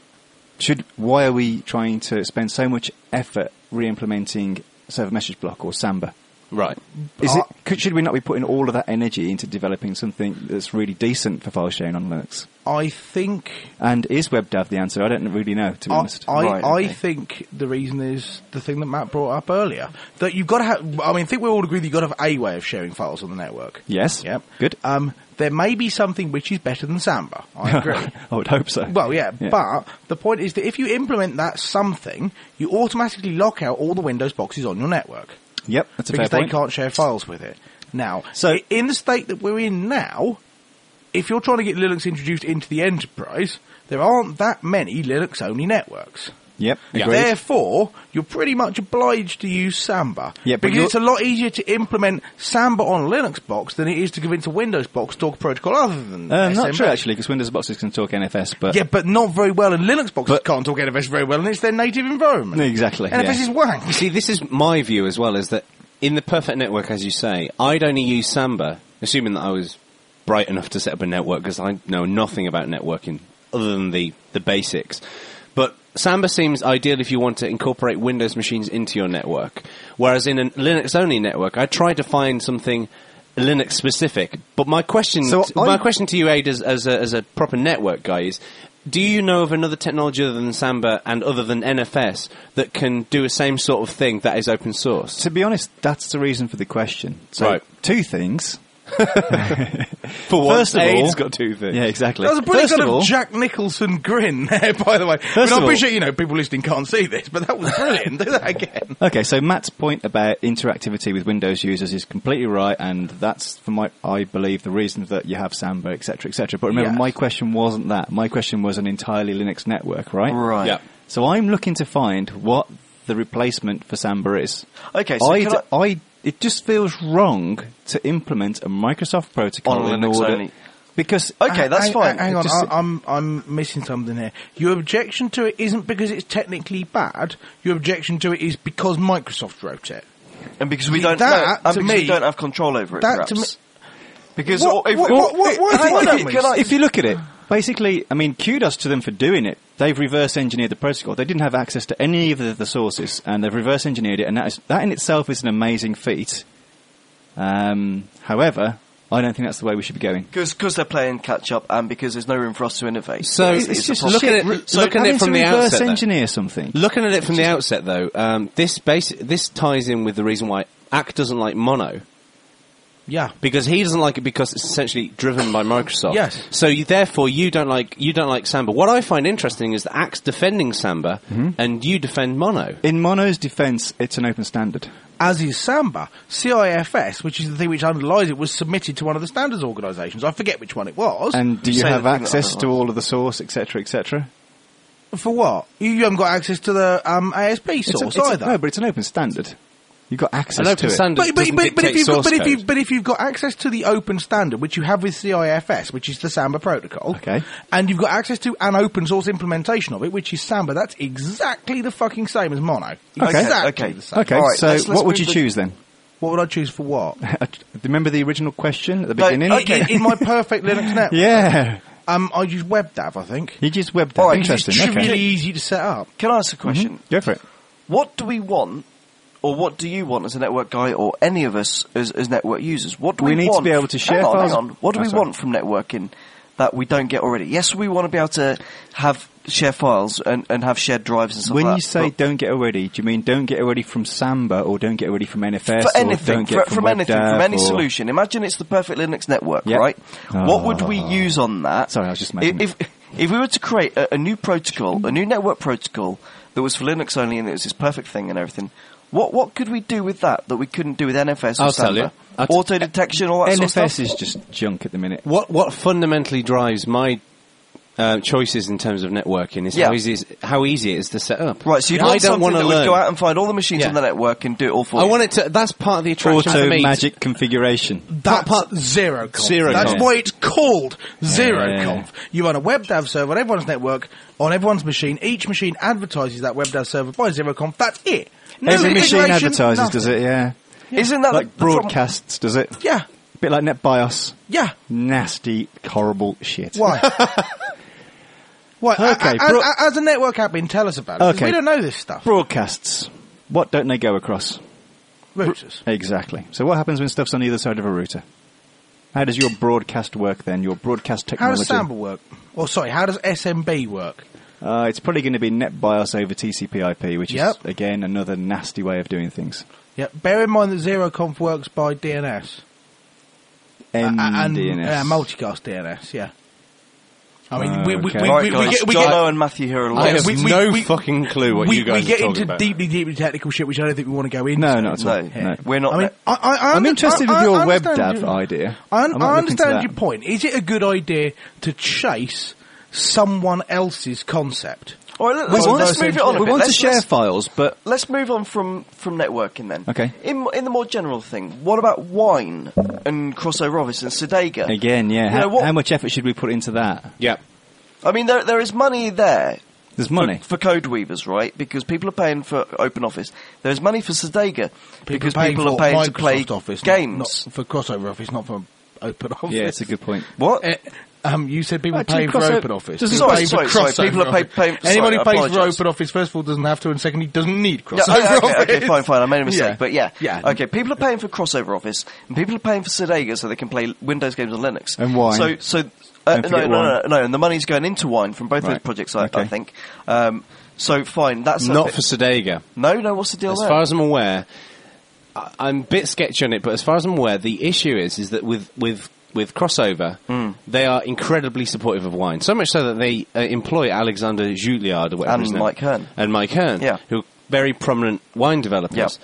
why are we trying to spend so much effort re-implementing Server Message Block or Samba? Right. Should we not be putting all of that energy into developing something that's really decent for file sharing on Linux? I think And is WebDAV the answer? I don't really know, to be honest. I think the reason is the thing that Matt brought up earlier, that you've got to have. I mean, I think we all agree that you've got to have a way of sharing files on the network. Yes. Yep. Good. There may be something which is better than Samba. I agree. I would hope so. Well, yeah, Yeah. but the point is that if you implement that something, you automatically lock out all the Windows boxes on your network. Yep, that's a Because fair they point. can't share files with it. Now, So- in the state that we're in now, if you're trying to get Linux introduced into the enterprise, there aren't that many Linux-only networks. Yep, agreed. Therefore, you're pretty much obliged to use Samba. Yeah, but because you're- it's a lot easier to implement Samba on a Linux box than it is to convince a Windows box to talk a protocol other than Not SMA. true, actually, because Windows boxes can talk NFS, but... Yeah, but not very well, and Linux boxes can't talk NFS very well, and it's their native environment. Exactly, NFS yeah. is wank. See, this is my view as well, is that in the perfect network, as you say, I'd only use Samba, assuming that I was bright enough to set up a network, because I know nothing about networking other than the basics. But Samba seems ideal if you want to incorporate Windows machines into your network. Whereas in a Linux-only network, I tried to find something Linux-specific. But my question, my question to you, Aid, as a proper network guy, is: do you know of another technology other than Samba and other than NFS that can do the same sort of thing that is open source? To be honest, that's the reason for the question. So, Right. two things. For once, First of all, AIDS got 2 things. Yeah, exactly. That was a brilliant First kind of all, of Jack Nicholson grin there, by the way. I of all- appreciate, people listening can't see this, but that was brilliant. Do that again. okay, so Matt's point about interactivity with Windows users is completely right, and that's, I believe, the reason that you have Samba, etc., etc. But remember, Yes. my question wasn't that. My question was an entirely Linux network, right? Right. Yeah. So I'm looking to find what the replacement for Samba is. Okay, so can it just feels wrong to implement a Microsoft protocol On in Linux order only. because Okay, that's fine. Hang on, Just- I'm missing something here. Your objection to it isn't because it's technically bad. Your objection to it is because Microsoft wrote it. And because we See, don't, that, and to because me- we don't have control over it, that to perhaps. Because What- if- what- if- what- what- what- hang why on, don't we? can I- if you look at it, basically, I mean, kudos to them for doing it. They've reverse engineered the protocol. They didn't have access to any of the sources, and they've reverse engineered it, and that in itself is an amazing feat. However, I don't think that's the way we should be going. Because they're playing catch up, and because there's no room for us to innovate. So It's it's a just problem. looking at it, looking at it from the reverse outset. though. engineer something. Looking at it from the outset, though, this ties in with the reason why Ack doesn't like Mono. Yeah. Because he doesn't like it because it's essentially driven by Microsoft. Yes. So therefore you don't like Samba. What I find interesting is that Ack's defending Samba and you defend Mono. In Mono's defense, it's an open standard. As is Samba. CIFS, which is the thing which underlies it, was submitted to one of the standards organisations. I forget which one it was. And do you say have the thing that access I to don't all of the source, etc., etc.? For what? You haven't got access to the ASP source either. No, but it's an open standard. You've got access An open to it. standard doesn't dictate source code. But if you've got access to the open standard, which you have with CIFS, which is the Samba protocol, Okay. and you've got access to an open source implementation of it, which is Samba, that's exactly the fucking same as Mono. Exactly okay. the same. Okay, All right, so let's what would move you choose then? What would I choose for what? Remember the original question at the No, beginning? okay. In my perfect Linux network, Yeah. I use WebDAV, I think. You just web All that. right, Interesting. It's Okay. really easy to set up. Can I ask a question? Go for it. What do we want, or what do you want as a network guy, or any of us as network users? What do We we, need to want? be able to share hang on, files. Hang on. What do Oh, we sorry. want from networking that we don't get already? Yes, we want to be able to share files and have shared drives and stuff When like you that. say But don't get already, do you mean don't get already from Samba or don't get already from NFS for or anything, don't get from anything, WebDAV from any or- solution. Imagine it's the perfect Linux network, Yep. right? What would we Oh. use on that? Sorry, I was just making If we were to create a new protocol, a new network protocol that was for Linux only and it was this perfect thing and everything, what could we do with that we couldn't do with NFS or I'll tell Samba? you. Auto detection, all that sort of NFS stuff. is just junk at the minute. What fundamentally drives my choices in terms of networking is Yeah. how easy it is to set up. Right, so you'd I want don't something want to that would learn. go out and find all the machines Yeah. on the network and do it all for I you. want it to. That's part of the attraction for Auto me. magic configuration. That's ZeroConf. ZeroConf. That's Yeah. why it's called ZeroConf. Yeah. You run a WebDAV server on everyone's network, on everyone's machine. Each machine advertises that WebDAV server by ZeroConf. That's it. No Every machine integration, advertises, nothing. does it? Yeah. Isn't that Like the problem? broadcasts, does it? Yeah. A bit like NetBIOS. Yeah. Nasty, horrible shit. Why? Why? Okay, As a network admin, tell us about it. 'cause Okay. We don't know this stuff. Broadcasts. What don't they go across? Routers. Exactly. So what happens when stuff's on either side of a router? How does your broadcast work then? Your broadcast How technology? does Samba work? Or sorry, how does SMB work? It's probably going to be NetBIOS over TCP/IP, which Yep. is again another nasty way of doing things. Yeah. Bear in mind that ZeroConf works by DNS. MDNS. Multicast DNS, yeah. I mean, Okay. Right, guys, Jono and Matthew here are I have lost. no fucking clue what you guys we get are talking into about. deeply technical shit, which I don't think we want to go into. No, not at all. No, No. we're not. I mean, I'm interested with I your understand WebDAV your- idea. I I'm not looking to understand that. your point. Is it a good idea to chase someone else's concept? All right, We let's want- move it on. a We bit. want to Let's- share let's- files, but Let's move on from networking then. Okay. In the more general thing, what about Wine and Crossover Office and Sedega? again, yeah. You know, what- How much effort should we put into that? Yeah. I mean, there is money there. There's money. For code weavers, right? Because people are paying for OpenOffice. There's money for Sedega because people are for paying to play Microsoft Office, games. not for crossover Office, not for Open Office. Yeah, it's a good point. What? You said people are Actually, paying for crossover- Open Office. Does it- People are Sorry, paying for sorry, crossover people are Office. paying- Anybody sorry, I pays for apologise. Open Office, first of all, doesn't have to, and secondly, doesn't need Yeah, crossover Office. okay, fine, I made a mistake. Yeah. But yeah. Yeah. Okay, people are paying for Crossover Office, and people are paying for Sedega so they can play Windows games on Linux. And Wine. So Don't no, forget Wine. no, and the money's going into Wine from both those Right. projects, I Okay. think. So fine, that's a Not bit- for Sedega. No, what's the deal As there? far as I'm aware, I'm a bit sketchy on it, but as far as I'm aware, the issue is that with Crossover, they are incredibly supportive of wine. So much so that they employ Alexander Juilliard or whatever his name. Mike Hearn. And Mike Hearn, who are very prominent wine developers. Yep.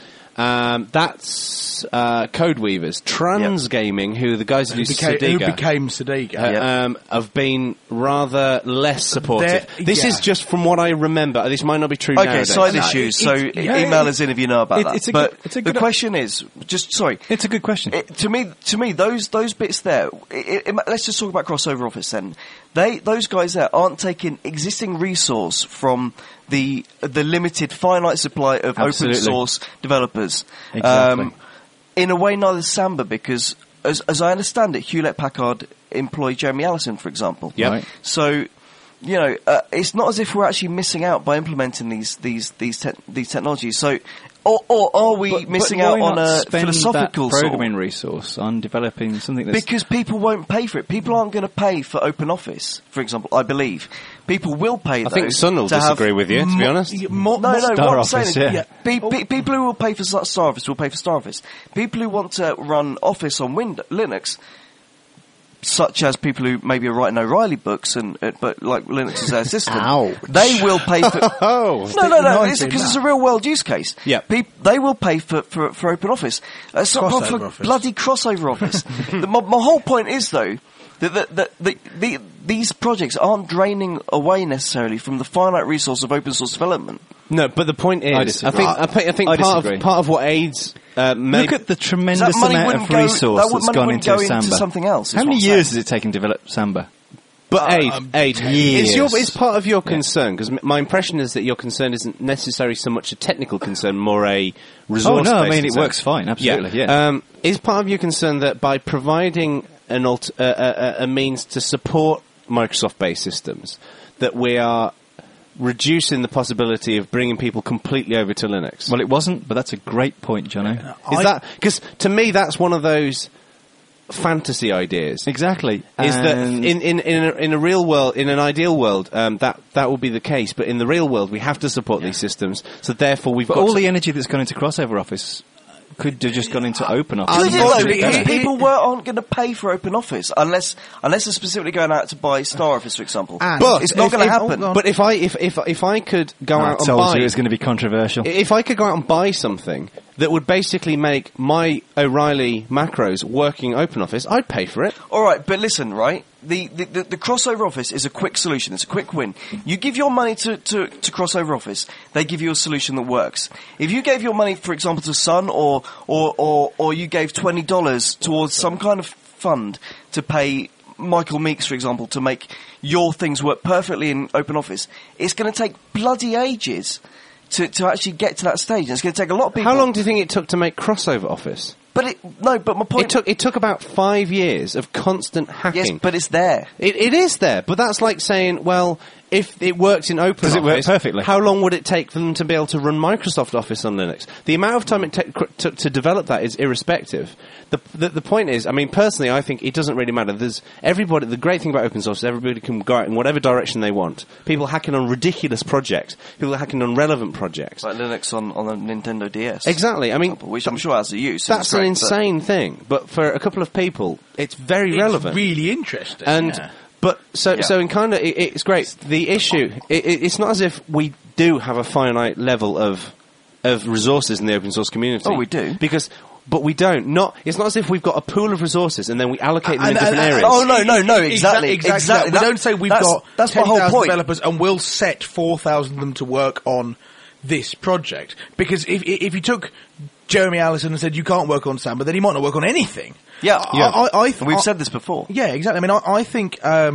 That's Code Weavers. Transgaming, who the guys who do Sediga, who became Sediga, have been rather less supportive. This is just from what I remember. This might not be true nowadays. Side issues. So email us in if you know about that. The question is, it's a good question. To me, those bits there. Let's just talk about Crossover Office then. Those guys there aren't taking existing resource from the limited finite supply of open source developers. Exactly. In a way, neither Samba, because as I understand it, Hewlett-Packard employ Jeremy Allison, for example. Yeah. Right. So, it's not as if we're actually missing out by implementing these technologies. So, or are we missing out on a philosophical programming resource on developing something that's... Because people won't pay for it. People aren't going to pay for OpenOffice, for example, I believe. People will pay, though. I think Sun will disagree with you, to be honest. What I'm saying is, people who will pay for StarOffice will pay for StarOffice. People who want to run Office on Linux, such as people who maybe are writing O'Reilly books but like Linux is their system, they will pay for... No, because it's a real world use case. Yeah. They will pay for OpenOffice. It's not for bloody Crossover Office. My whole point is, though, that these projects aren't draining away necessarily from the finite resource of open source development. No, but the point is, I think part of what aids... look at the tremendous amount of resource that's gone into Samba. Something else. How many years has it taken to develop Samba? But Aid, years. It's part of your concern, because my impression is that your concern isn't necessarily so much a technical concern, more a resource. Oh no, I mean it works fine, absolutely. Yeah. Is part of your concern that by providing a means to support Microsoft-based systems, that we are reducing the possibility of bringing people completely over to Linux? Well, it wasn't, but that's a great point, Jono. Is that because to me that's one of those fantasy ideas? Exactly. Is that in a real world, in an ideal world, that will be the case, but in the real world we have to support these systems. So therefore, we've got all the energy that's gone into Crossover Office could have just gone into OpenOffice. Because people aren't going to pay for OpenOffice unless they're specifically going out to buy StarOffice, for example. But it's not going to happen. But if I could go out and buy, it's going to be controversial. If I could go out and buy something that would basically make my O'Reilly macros working OpenOffice, I'd pay for it. All right, but listen, right? The Crossover Office is a quick solution. It's a quick win. You give your money to Crossover Office, they give you a solution that works. If you gave your money, for example, to Sun, or you gave $20 towards some kind of fund to pay Michael Meeks, for example, to make your things work perfectly in OpenOffice, it's going to take bloody ages to actually get to that stage. And it's going to take a lot of people. How long do you think it took to make Crossover Office? But my point... It took about 5 years of constant hacking. Yes, but it's there. It is there, but that's like saying, well, if it worked in OpenOffice... Does it work perfectly? How long would it take for them to be able to run Microsoft Office on Linux? The amount of time it took to develop that is irrespective. The point is, I mean, personally, I think it doesn't really matter. The great thing about open source is everybody can go out in whatever direction they want. People hacking on ridiculous projects. People hacking on relevant projects. Like Linux on the Nintendo DS. Exactly. I mean... Which I'm sure has a use. That's an insane thing, but for a couple of people, it's very relevant. It's really interesting. And so in kind of it's great. The issue it's not as if we do have a finite level of resources in the open source community. Oh, we do. But we don't. It's not as if we've got a pool of resources and then we allocate them in different areas. Oh no! Exactly. We don't say we've got 10,000 developers and we'll set 4,000 of them to work on this project. Because if you took Jeremy Allison and said you can't work on Samba, then he might not work on anything. We've said this before. Yeah, exactly. I mean, I think, that's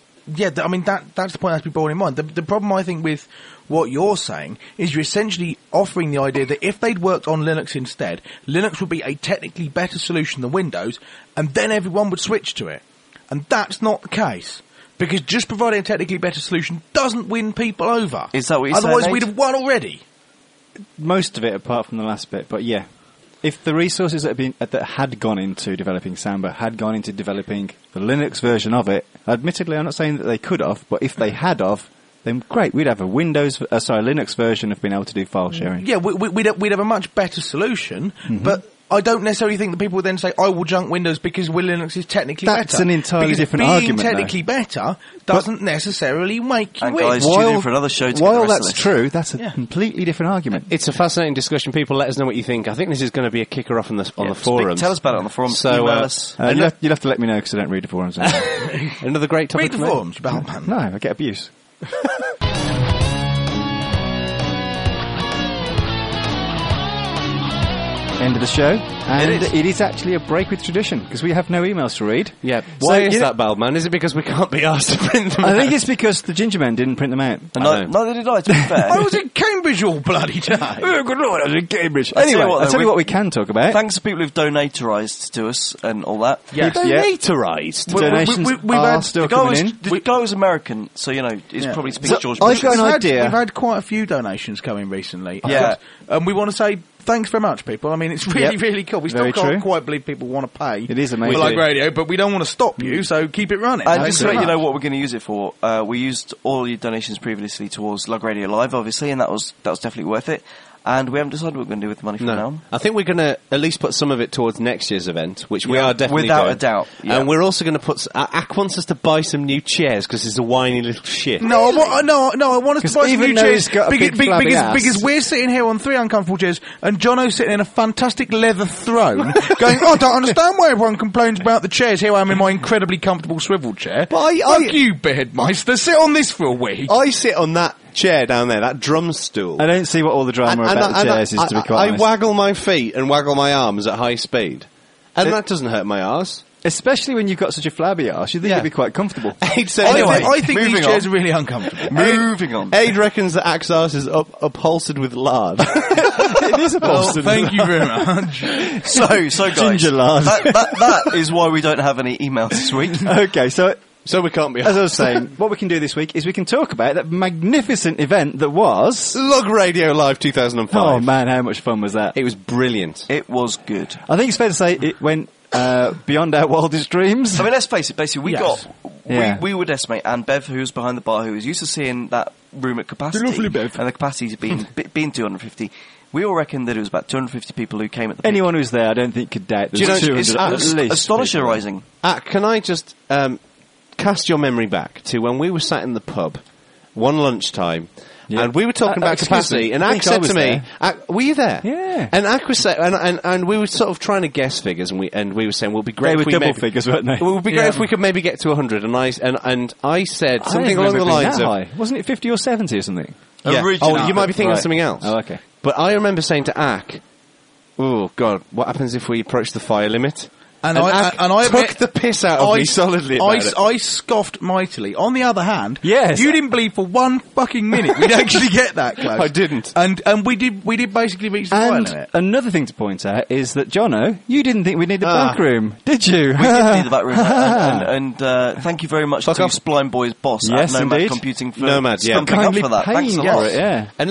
the point that has to be borne in mind. The problem, I think, with what you're saying is you're essentially offering the idea that if they'd worked on Linux instead, Linux would be a technically better solution than Windows, and then everyone would switch to it. And that's not the case. Because just providing a technically better solution doesn't win people over. Is that what you're saying? Otherwise, we'd have won already. Most of it, apart from the last bit, but yeah. If the resources that had gone into developing Samba had gone into developing the Linux version of it, admittedly I'm not saying that they could have, but if they had of, then great. We'd have a Linux version of being able to do file sharing. Yeah, we'd have a much better solution, but I don't necessarily think that people would then say, I will junk Windows because Linux is technically better. That's an entirely because different being argument, technically better doesn't necessarily make you And win. guys, tune in for another show to get the While rest of that's this. true, that's a completely different argument. It's a fascinating discussion. People, let us know what you think. I think this is going to be a kicker off on the forums. Tell us about it on the forums. So, Email us. You'll have to let me know because I don't read the forums. Another great topic. Read the forums, Batman. No, I get abuse. End of the show, and it is actually a break with tradition because we have no emails to read. Yeah. Why is that, Baldman? Is it because we can't be asked to print them out? I think it's because the ginger men didn't print them out. Neither did I, to be fair. I was in Cambridge all bloody day. Oh, good lord, I was in Cambridge. I'll tell you Anyway, what, I'll tell you though, what we can talk about. Thanks to people who've donatorised to us and all that. Yes. Donatorised? Donations are still coming in. The guy was American, so, he's probably speaking George I've got an idea. We've had quite a few donations coming recently. Yeah. And we want to say thanks very much, people. I mean, it's really, really cool. We still Very can't true. quite believe people want to pay. It is amazing. For like radio, but we don't want to stop you, so keep it running. And Thanks just to let very you know much. what we're going to use it for, we used all your donations previously towards Lug Radio Live, obviously, and that was definitely worth it. And we haven't decided what we're going to do with the money from now on. I think we're going to at least put some of it towards next year's event, which we are definitely without doing. a doubt. Yeah. And we're also going to put... Ack wants us to buy some new chairs because he's a whiny little shit. No, I want us to 'Cause buy some even new though chairs he's got a big flabby ass. because we're sitting here on 3 uncomfortable chairs and Jono's sitting in a fantastic leather throne going, I don't understand why everyone complains about the chairs. Here I am in my incredibly comfortable swivel chair. But Fuck you, Beardmeister. Sit on this for a week. I sit on that chair down there, that drum stool. I don't see what all the drama about the chairs is, to be quite I honest. waggle my feet and waggle my arms at high speed. And that doesn't hurt my arse. Especially when you've got such a flabby arse, you think it'd be quite comfortable. Aid said, I think moving these chairs on. are really uncomfortable. Moving on. Aid reckons that Ack's arse is upholstered with lard. It is upholstered. Thank you very much. So guys, Ginger lard. that is why we don't have any emails this week. Okay, So we can't be... as I was saying, what we can do this week is we can talk about that magnificent event that was... Lug Radio Live 2005. Oh man, how much fun was that? It was brilliant. It was good. I think it's fair to say it went beyond our wildest dreams. I mean, let's face it, basically, Yeah. we would estimate, and Bev, who's behind the bar, who was used to seeing that room at capacity, Lovely Bev. and the capacity's been 250, we all reckon that it was about 250 people who came at the peak. Anyone who's there, I don't think could doubt Do you know, there's 200 it's at least. astonishing. Can I just cast your memory back to when we were sat in the pub one lunchtime, and we were talking about excuse capacity, me, and I Ack think I said was to me, there. Ack, were you there? Yeah. And Ack was saying, and we were sort of trying to guess figures, and we were saying, well, it'd be great They if were we double maybe, figures, weren't they? It would be great if we could maybe get to 100, and I said I something don't along the remember it being lines that of, high. Wasn't it 50 or 70 or something? yeah. Original. Oh, you might be thinking of Right. something else. Oh, okay. But I remember saying to Ack, oh God, what happens if we approach the fire limit? And Ack I took the piss out of me solidly about it. I scoffed mightily. On the other hand, Yes. you didn't believe for 1 fucking minute we'd actually get that close. I didn't. And we did basically reach the fire And limit. another thing to point out is that, Jono, you didn't think we'd need the back room, did you? We did need the back room, and thank you very much to Spline Boy's boss Yes, at Nomad indeed. Computing for Nomad, yeah. stumping up Kindly for that. Thanks a paying lot. for it, yeah. And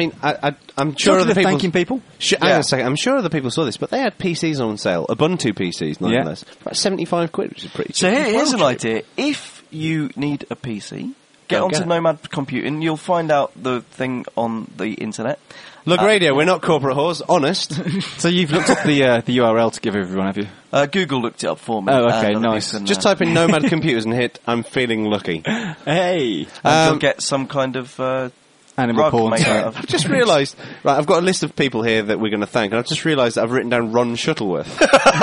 I'm sure Talking other of people... thanking people. Hang on a second. I'm sure other people saw this, but they had PCs on sale, Ubuntu PCs, nonetheless, for about 75 quid, which is pretty cheap. So here's an idea. If you need a PC, get Go onto get it. Nomad Computing. You'll find out the thing on the internet. Look, radio, we're not corporate whores, honest. So you've looked up the URL to give everyone, have you? Google looked it up for me. Oh, okay, and nice. and, Just type in Nomad Computers and hit I'm feeling lucky. Hey! and you'll get some kind of Animal rug porn. made out of. I've just realised, right, I've got a list of people here that we're going to thank, and I've just realised that I've written down Ron Shuttleworth.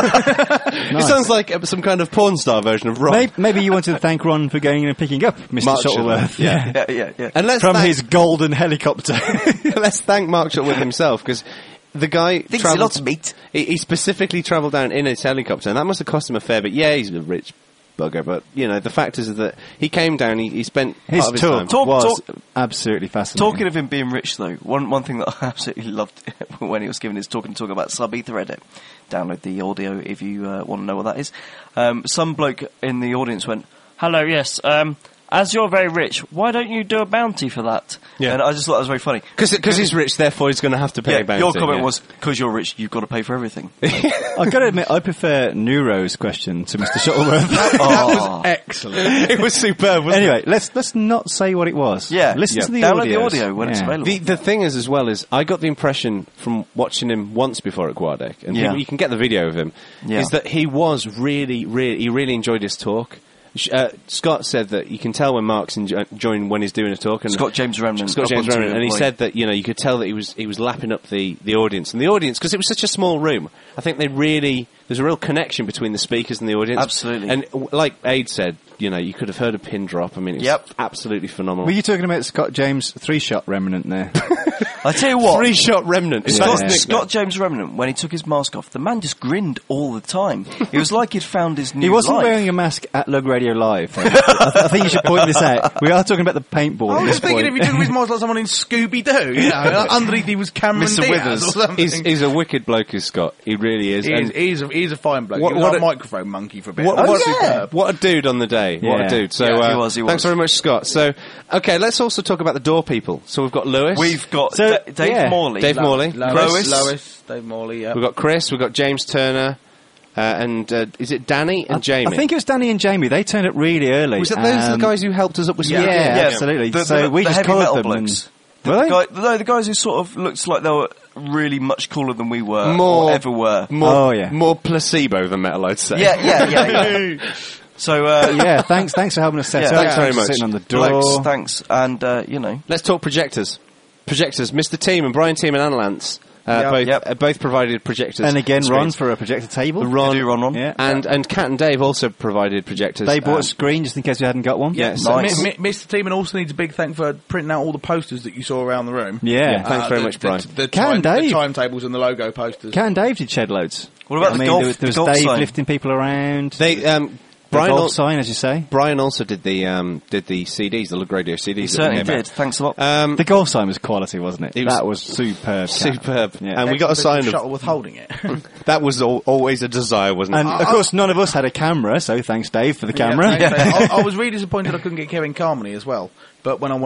It sounds like some kind of porn star version of Ron. Maybe you wanted to thank Ron for going in and picking up Mr. Mark Shuttleworth. Shuttleworth, Yeah. And let's From thank, his golden helicopter. let's thank Mark Shuttleworth himself, because the guy Thinks he loves meat. He specifically travelled down in his helicopter, and that must have cost him a fair bit. Yeah, he's a rich bugger, but, you know, the fact is that he came down, he spent His part of his tour time. was absolutely fascinating. Talking of him being rich, though, one thing that I absolutely loved when he was giving his talk and talking about sub-Ethernet. Download the audio if you want to know what that is. Some bloke in the audience went, "Hello, yes. as you're very rich, why don't you do a bounty for that? Yeah. And I just thought that was very funny. Because he's rich, therefore he's going to have to pay a bounty. Your comment was, because you're rich, you've got to pay for everything. I've got to admit, I prefer Neuro's question to Mr. Shuttleworth. That was excellent. It was superb, wasn't Anyway, let's not say what it was. Yeah. Listen to the Download audios. the audio when it's available. The thing is, as well, is I got the impression from watching him once before at Guardec, and Yeah. you can get the video of him, Yeah. is that he was really enjoyed his talk. Scott said that you can tell when Mark's enjoying when he's doing a talk. And Scott James Remnant. and he said that you could tell that he was lapping up the audience, and the audience, because it was such a small room, I think there's a real connection between the speakers and the audience. Absolutely. And like Aid said, you could have heard a pin drop. I mean, it was absolutely phenomenal. Were you talking about Scott James 3-shot remnant there? I tell you what, 3-shot remnant. Is that his nickname? Scott James Remnant, when he took his mask off, the man just grinned all the time. It was like he'd found his new He wasn't life. wearing a mask at Lug Radio Live. I think you should point this out. We are talking about the paintball I at was this thinking point. if he took his mask like someone in Scooby-Doo, underneath he was Cameron Mr. Diaz Withers. or something. He's a wicked bloke, is Scott. He really is. And He's a fine bloke. What- He was what a a- microphone monkey for a bit. what a dude on the day. What Yeah. a dude. So, Yeah, he was. thanks very much, Scott. So, okay, let's also talk about the door people. So we've got Lewis. We've got So, Dave yeah. Morley. Dave Morley. Lois, Dave Morley, yeah. We've got Chris. We've got James Turner. And is it Danny and Jamie? I think it was Danny and Jamie. They turned up really early. Was it those the guys who helped us up with Yeah, absolutely. The we just heavy collared metal them. blokes. Were they? The guys who sort of looked like they were really much cooler than we were More- or ever were. More placebo than metal, I'd say. Yeah. So, Yeah, thanks for helping us set up. thanks very much. Sitting on the door. blokes, thanks. And, Let's talk projectors. Mr. Team and Brian Team and Anna Lance both provided projectors. And again, screens. Ron for a projector table. Ron. Yeah. And Kat and Dave also provided projectors. They bought a screen just in case we hadn't got one. Yeah, Nice. Mr. Teeman also needs a big thank for printing out all the posters that you saw around the room. Yeah. thanks very much, Brian. The Can Dave. the timetables and the logo posters. Cat and Dave did shed loads. What about I the mean, golf- There the was golf Dave sign? lifting people around. They The Brian golf sign, as you say. Brian also did the CDs, the Lug Radio CDs. He that certainly came out. did. Thanks a lot. The golf sign was quality, wasn't it? It was That was superb. Cat. Superb. Yeah. And we got a sign of Shuttleworth holding it. that was always a desire, wasn't And it? of course, none of us had a camera, so thanks, Dave, for the camera. Yeah, thanks, Dave. I was really disappointed I couldn't get Kevin Carmody as well. But when I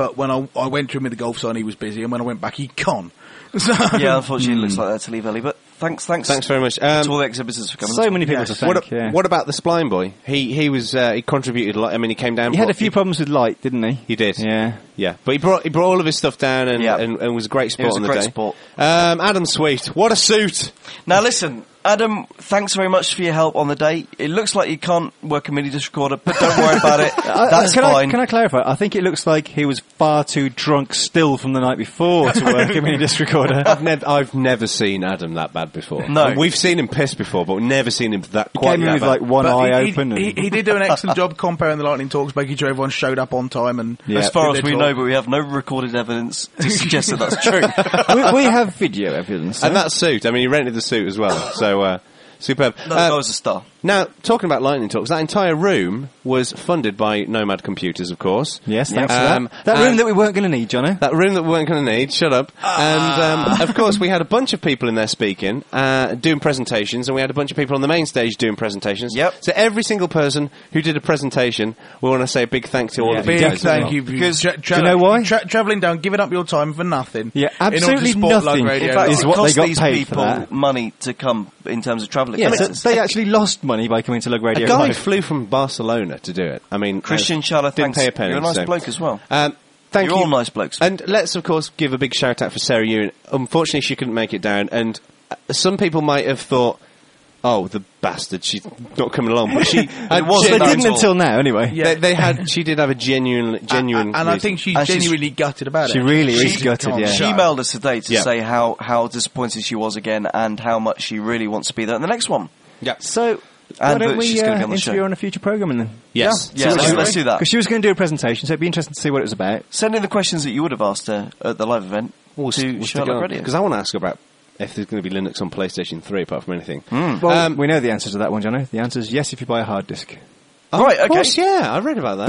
went to him with the golf sign, he was busy, and when I went back, he'd gone. So, Yeah, unfortunately, it looks like that to leave early. But thanks Thanks very much. to all the exhibitors for coming. So many people Yes. to thank. What about the Spline Boy? He contributed a lot. I mean, he came down. He had a few problems with light, didn't he? He did. Yeah. But he brought all of his stuff down and Yeah. and was a great sport was on a the great day. sport. Adam Sweet, what a suit! Now listen, Adam, thanks very much for your help on the day. It looks like you can't work a mini disc recorder, but don't worry about it. That's fine. Can I clarify? I think it looks like he was far too drunk still from the night before to work a mini disc recorder. I've never seen Adam that bad before. No. We've seen him piss before, but we've never seen him that He quite came in that with bad. like one but eye he, open. He, and he did do an excellent job comparing the lightning talks, making sure everyone showed up on time. And Yeah. As far did as their we talk. know, but we have no recorded evidence to suggest that that's true. we have video evidence. And that suit, I mean, he rented the suit as well, so superb. That was a star. Now, talking about lightning talks, that entire room was funded by Nomad Computers, of course. Yes, thanks for Um, that. That room and- that we weren't going to need, Jono. That room that we weren't going to need, shut up. And, of course, we had a bunch of people in there speaking, doing presentations, and we had a bunch of people on the main stage doing presentations. Yep. So every single person who did a presentation, we want to say a big thank to all Yeah, of you Big guys. as thank well. you. Because- do you know why? Travelling down, giving up your time for nothing. Yeah, in order to absolutely support Lug nothing. Radio. In fact, Is it what they cost got these paid for people that. money to come in terms of travelling. Yeah, so expenses. they actually lost money by coming to Lug Radio A guy Live. flew from Barcelona to do it. I mean, Christian Schaller, didn't thanks. pay a penny. You're a nice so. bloke as well. Thank You're you. all nice blokes. And let's, of course, give a big shout out for Sarah Ewan. Unfortunately, she couldn't make it down, and some people might have thought, "Oh, the bastard, she's not coming along." But she, It wasn't They that didn't at all. until now, anyway. Yeah. she did have a genuine. And I think she's And she's- genuinely gutted about She it. really is She gutted, can't yeah. She show. emailed us today to Yeah. say how disappointed she was again and how much she really wants to be there in the next one. So, why And don't that we she's gonna be on the interview show. her on a future programme then? yes. Yeah, let's do that. Because she was going to do a presentation, so it'd be interesting to see what it was about. Send in the questions that you would have asked her at the live event to Sherlock Radio. Because I want to ask about if there's going to be Linux on PlayStation 3 apart from anything. Well, we know the answer to that one, Jono. The answer is yes if you buy a hard disk. Right, Of okay. course, yeah, I read about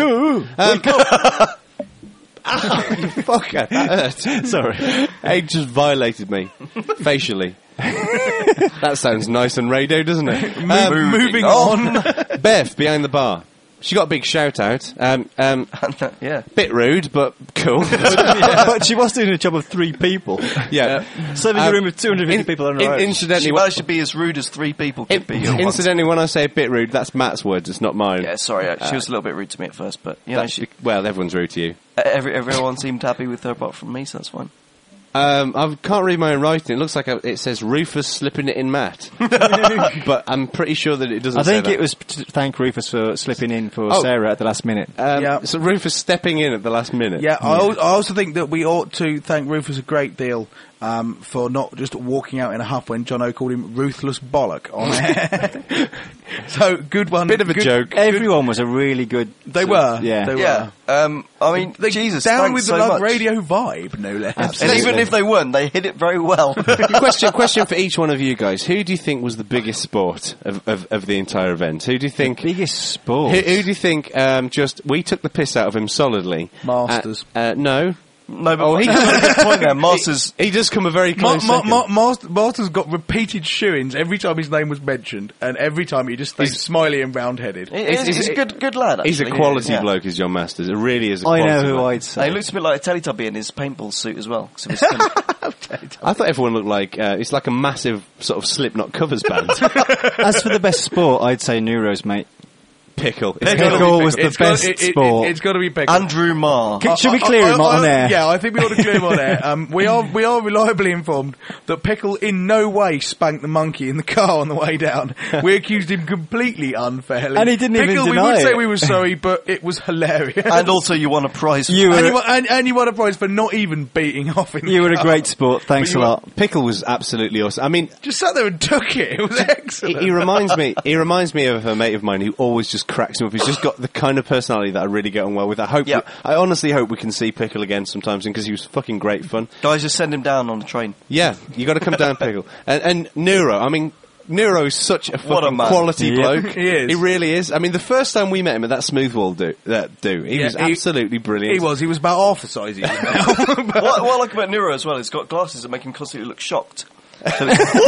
that. Fucker, that hurt. Sorry. Abe just violated me facially. That sounds nice and radio, doesn't it? Moving on. Bev, behind the bar. She got a big shout out. Yeah. Bit rude, but cool. But she was doing a job of 3 people. Yeah. Serving a room with 250 people on her own. Incidentally, She managed to be as rude as 3 people could be. at once. incidentally, when I say a bit rude, that's Matt's words. It's not mine. Yeah, sorry. She was a little bit rude to me at first, but you know, Well, everyone's rude to you. everyone seemed happy with her apart from me, so that's fine. I can't read my own writing. It looks like it says Rufus slipping it in Matt, but I'm pretty sure that it doesn't. I think say that. it was to thank Rufus for slipping in for Oh. Sarah at the last minute. So Rufus stepping in at the last minute. Yeah, I also think that we ought to thank Rufus a great deal for not just walking out in a huff when John O called him ruthless bollock on air. So, good one. Bit of a joke. Everyone was a really good... They were. Yeah. They Yeah. were. I mean, Jesus, Down thanks with the so Love much. Radio vibe, no less. And even if they weren't, they hit it very well. question for each one of you guys. Who do you think was the biggest sport of the entire event? Who do you think... Biggest sport? Who do you think we took the piss out of him solidly? Masters. No. No, but he got a good point there. Masters. He does come a very close second. Masters got repeated shoo-ins every time his name was mentioned, and every time he just stays smiley and round-headed. He's a good lad, actually. He's a quality bloke, is John Masters. It really is a I quality know who bloke. I'd say. He looks a bit like a Teletubby in his paintball suit as well. 'cause of his I thought everyone looked like... it's like a massive sort of Slipknot covers band. As for the best sport, I'd say Neuro's, mate. Pickle. Pickle was the best sport. It's got to be Pickle. Andrew Marr. Should we clear him on air? Yeah, I think we ought to clear him on air. We are reliably informed that Pickle in no way spanked the monkey in the car on the way down. We accused him completely unfairly. And he didn't even Pickle, deny we would say it. we were sorry, but it was hilarious. And also, you won a prize. You were, and you won a prize for not even beating off in the you were a car. great sport. Thanks a lot. Pickle was absolutely awesome. I mean... Just sat there and took it. It was excellent. He reminds me of a mate of mine who always just cracks me up. He's just got the kind of personality that I really get on well with. I honestly hope we can see Pickle again sometime soon because he was fucking great fun. Guys, just send him down on the train. Yeah, you got to come down, Pickle. And Neuro, I mean, Neuro is such a fucking quality bloke. He is. He really is. I mean, the first time we met him at that Smoothwall he was absolutely brilliant. He was about half the size he is now. What I like about Neuro as well, he's got glasses that make him constantly look shocked. Do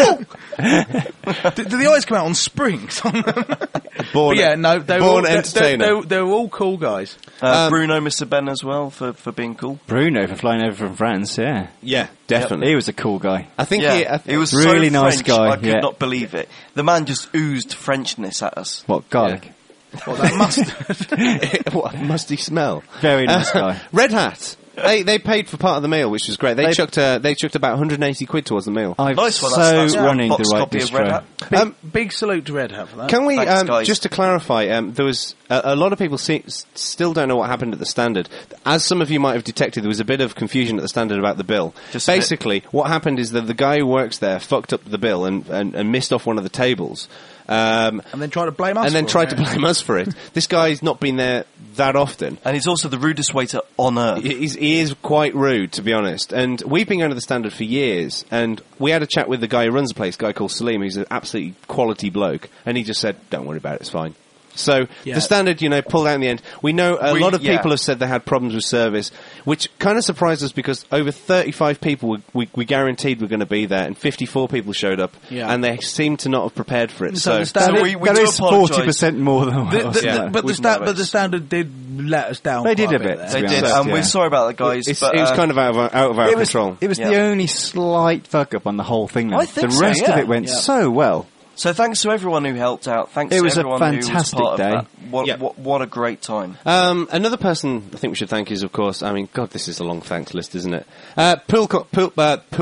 the eyes come out on springs on them? Born entertainer. They were all cool guys. Bruno, Mr. Ben as well for being cool. Bruno for flying over from France, yeah. Yeah, definitely. He was a cool guy. I think he was really so nice French, guy. I could not believe it. The man just oozed Frenchness at us. What, garlic? What, that mustard? What a musty smell. Very nice guy. Red Hat. They paid for part of the meal, which was great. They chucked about 180 quid towards the meal. Nice one. That's running box the right copy of Red Hat. Big salute to Red Hat for that. Can we, Thanks, guys. just to clarify, there was a lot of people still don't know what happened at the Standard. As some of you might have detected, there was a bit of confusion at the Standard about the bill. Basically, what happened is that the guy who works there fucked up the bill and missed off one of the tables. And then tried to blame us for it. This guy's not been there that often. And he's also the rudest waiter on earth. He is quite rude, to be honest. And we've been going to the Standard for years, and we had a chat with the guy who runs the place, a guy called Salim, who's an absolutely quality bloke, and he just said, don't worry about it, it's fine. So the Standard, pulled out in the end. We know a lot of people have said they had problems with service, which kind of surprised us because over 35 people we guaranteed were going to be there, and 54 people showed up, and they seemed to not have prepared for it. So So the Standard, we that do is apologise. 40% more than what but the Standard did let us down. They did quite a bit. there. They to be did, honest, and we're sorry about that, guys. it but, was kind of out of our control. It was the only slight fuck up on the whole thing. Though. I think the so, rest of yeah. it went so well. So thanks to everyone who helped out. Thanks It to was a everyone who was fantastic part day. of that. What a great time. Another person I think we should thank is, of course, I mean, God, this is a long thanks list, isn't it? Paul Cooper,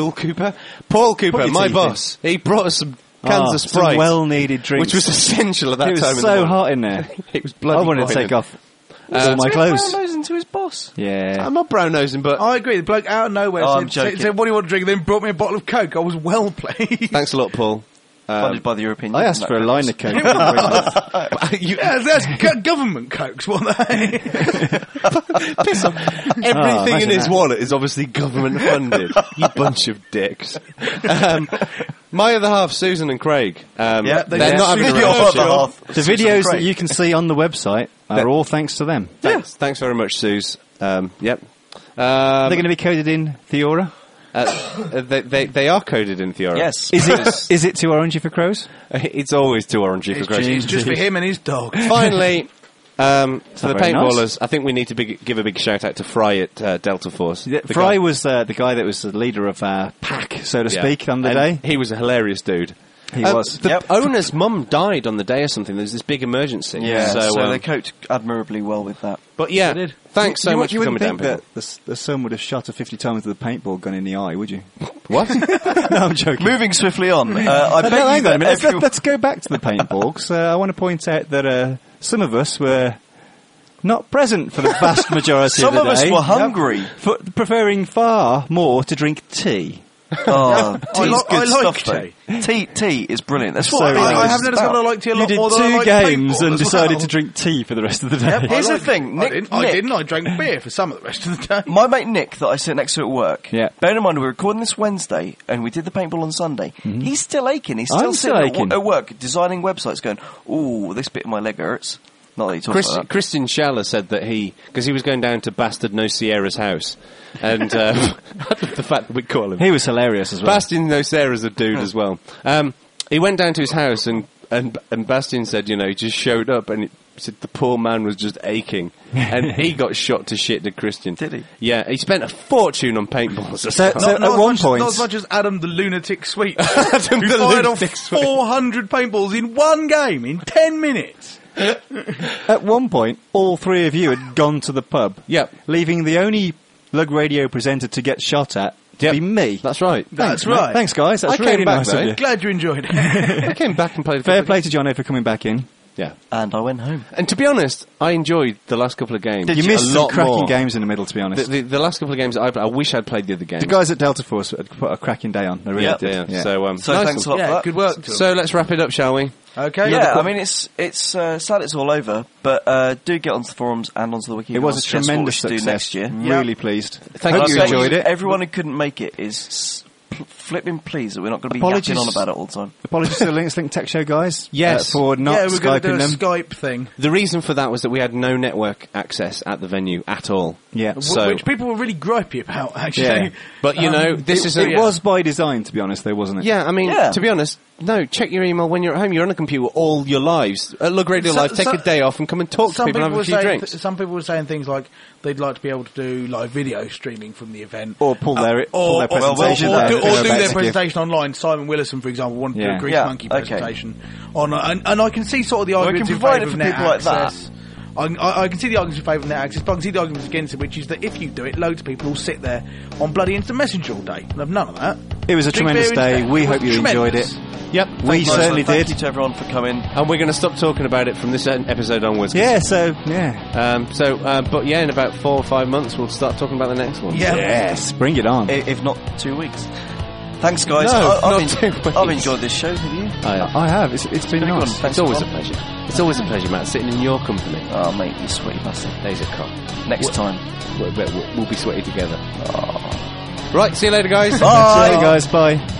your my teeth boss. He brought us some cans of Sprite. Some well-needed drinks. Which was essential at that it time. was in so the morning. hot in there. It was bloody I wanted hot to in take there. off all my clothes. Brown-nosing to his boss. Yeah. I'm not brown-nosing, but... I agree. The bloke out of nowhere I'm said, joking. what do you want to drink? Then brought me a bottle of Coke. I was well pleased. Thanks a lot, Paul. Funded by the European I Union, asked that for a counts. line of coke. That's government Cokes, weren't they? Piss off. Everything in imagine his that. wallet is obviously government funded. You bunch of dicks. My other half, Susan and Craig. Yeah, they're not having a Your relationship. other half. The videos that you can see on the website are all thanks to them. Thanks very much, Suze. Yep. They're going to be coded in Theora. They are coded in Theora. Yes. Is it too orangey for crows? It's always too orangey for Craig. It's just for him and his dog. Finally, For the very paintballers, nice. I think we need to give a big shout out to Fry at Delta Force. Yeah, The Fry guy- was the guy that was the leader of Pack, so to Yeah. speak, on the And day. he was a hilarious dude. He was. The owner's mum died on the day or something. There's this big emergency. Yeah, so So, they coped admirably well with that. but yeah, thanks so much you for coming wouldn't down, think people. that the son would have shot her 50 times with a paintball gun in the eye, would you? What? No, I'm joking. Moving swiftly on, I No, bet hang you on a that minute. everyone- Let's go back to the paintball, 'cause, I want to point out that some of us were not present for the vast majority Some of the of us day. were hungry. Preferring far more to drink tea. Oh, tea's I good like stuff, though. Tea is brilliant. That's So what nice. I haven't about. discovered I like tea a You lot did more than I 2 like games paintball and as decided well. to drink tea for the rest of the day. Here's I the thing, Nick. I didn't. I drank beer for some of the rest of the day. My mate Nick, that I sit next to at work. Yeah. Bear in mind, we're recording this Wednesday, and we did the paintball on Sunday. He's still aching. He's still I'm still sitting aching. at work designing websites, going, "Ooh, this bit of my leg hurts." Not that he talks about that. Christian Schaller said that because he was going down to Bastard No Sierra's house, and I love the fact that we call him. He was hilarious as well. Bastian No Sierra's a dude as well. He went down to his house and Bastian said, he just showed up and he said the poor man was just aching, and he got shot to shit, did Christian? Did he? Yeah, he spent a fortune on paintballs. So at one point, not as much as Adam the Lunatic Sweet, Adam who the fired Lunatic off Sweet. 400 paintballs in one game in 10 minutes. at one point, all 3 of you had gone to the pub. Yep. Leaving the only Lug Radio presenter to get shot at to be me. That's right. That's mate. right. Thanks, guys. That's I came really back, nice though. of you. Glad you enjoyed it. I came back and played a Fair couple play of to Jono for coming back in. Yeah. And I went home. And to be honest, I enjoyed the last couple of games. You missed a some lot cracking more. games in the middle, to be honest. The last couple of games that I played, I wish I'd played the other games. The guys at Delta Force had put a cracking day on. They really Yeah, did. yeah. So So nice thanks a one. lot for that. Good work. To So let's wrap it up, shall we? okay. Yeah, I mean, it's sad it's all over, but do get onto the forums and onto the wiki. It was a Suggest what we tremendous should success. do next year. Really pleased. Thank Hope you you so much. enjoyed it. Everyone who couldn't make it is flipping pleased that we're not going to be Apologies. yapping on about it all the time. Apologies to the Linux Link Tech Show guys. Yes. For not yeah, we're going to do Skyping a them. Skype thing. The reason for that was that we had no network access at the venue at all. Yeah. So, which people were really gripey about, actually. Yeah. but this is It was by design, to be honest, though, wasn't it? Yeah, I mean, Yeah. to be honest, no. Check your email when you're at home. You're on a computer all your lives. At Lug Radio So- Live, take so- a day off and come and talk to Some people and have people, a were few saying, drinks. some people were saying things like they'd like to be able to do live video streaming from the event. Or pull their presentation. or there, do you know, their basically. presentation online. Simon Willison, for example, wanted to do Yeah. a Grease Yeah, Monkey okay. presentation on, and I can see sort of the we arguments can in provide favour it of for net people like that. access. I can see the arguments in favour of net access, but I can see the arguments against it, which is that if you do it, loads of people will sit there on bloody Instant Messenger all day and have none of that. It was a Drink tremendous beer day. instead. We It was hope you enjoyed it. tremendous. Yep, We certainly Thank did. you to everyone for coming. and we're going to stop talking about it from this episode onwards. Yeah, so, yeah. But yeah, in about 4 or 5 months, we'll start talking about the next one. Yeah. Yes, bring it on. If not 2 weeks. Thanks, guys. No, not I've 2 weeks. I've enjoyed this show. Have you? I have. It's been Been nice. fun. Thanks It's always a a lot. pleasure. It's always a pleasure, Matt, sitting in your company. Oh, mate, you sweaty bastard. Days of cock. Next time. We'll be sweaty together. Right, see you later, guys. See you later, guys. Bye.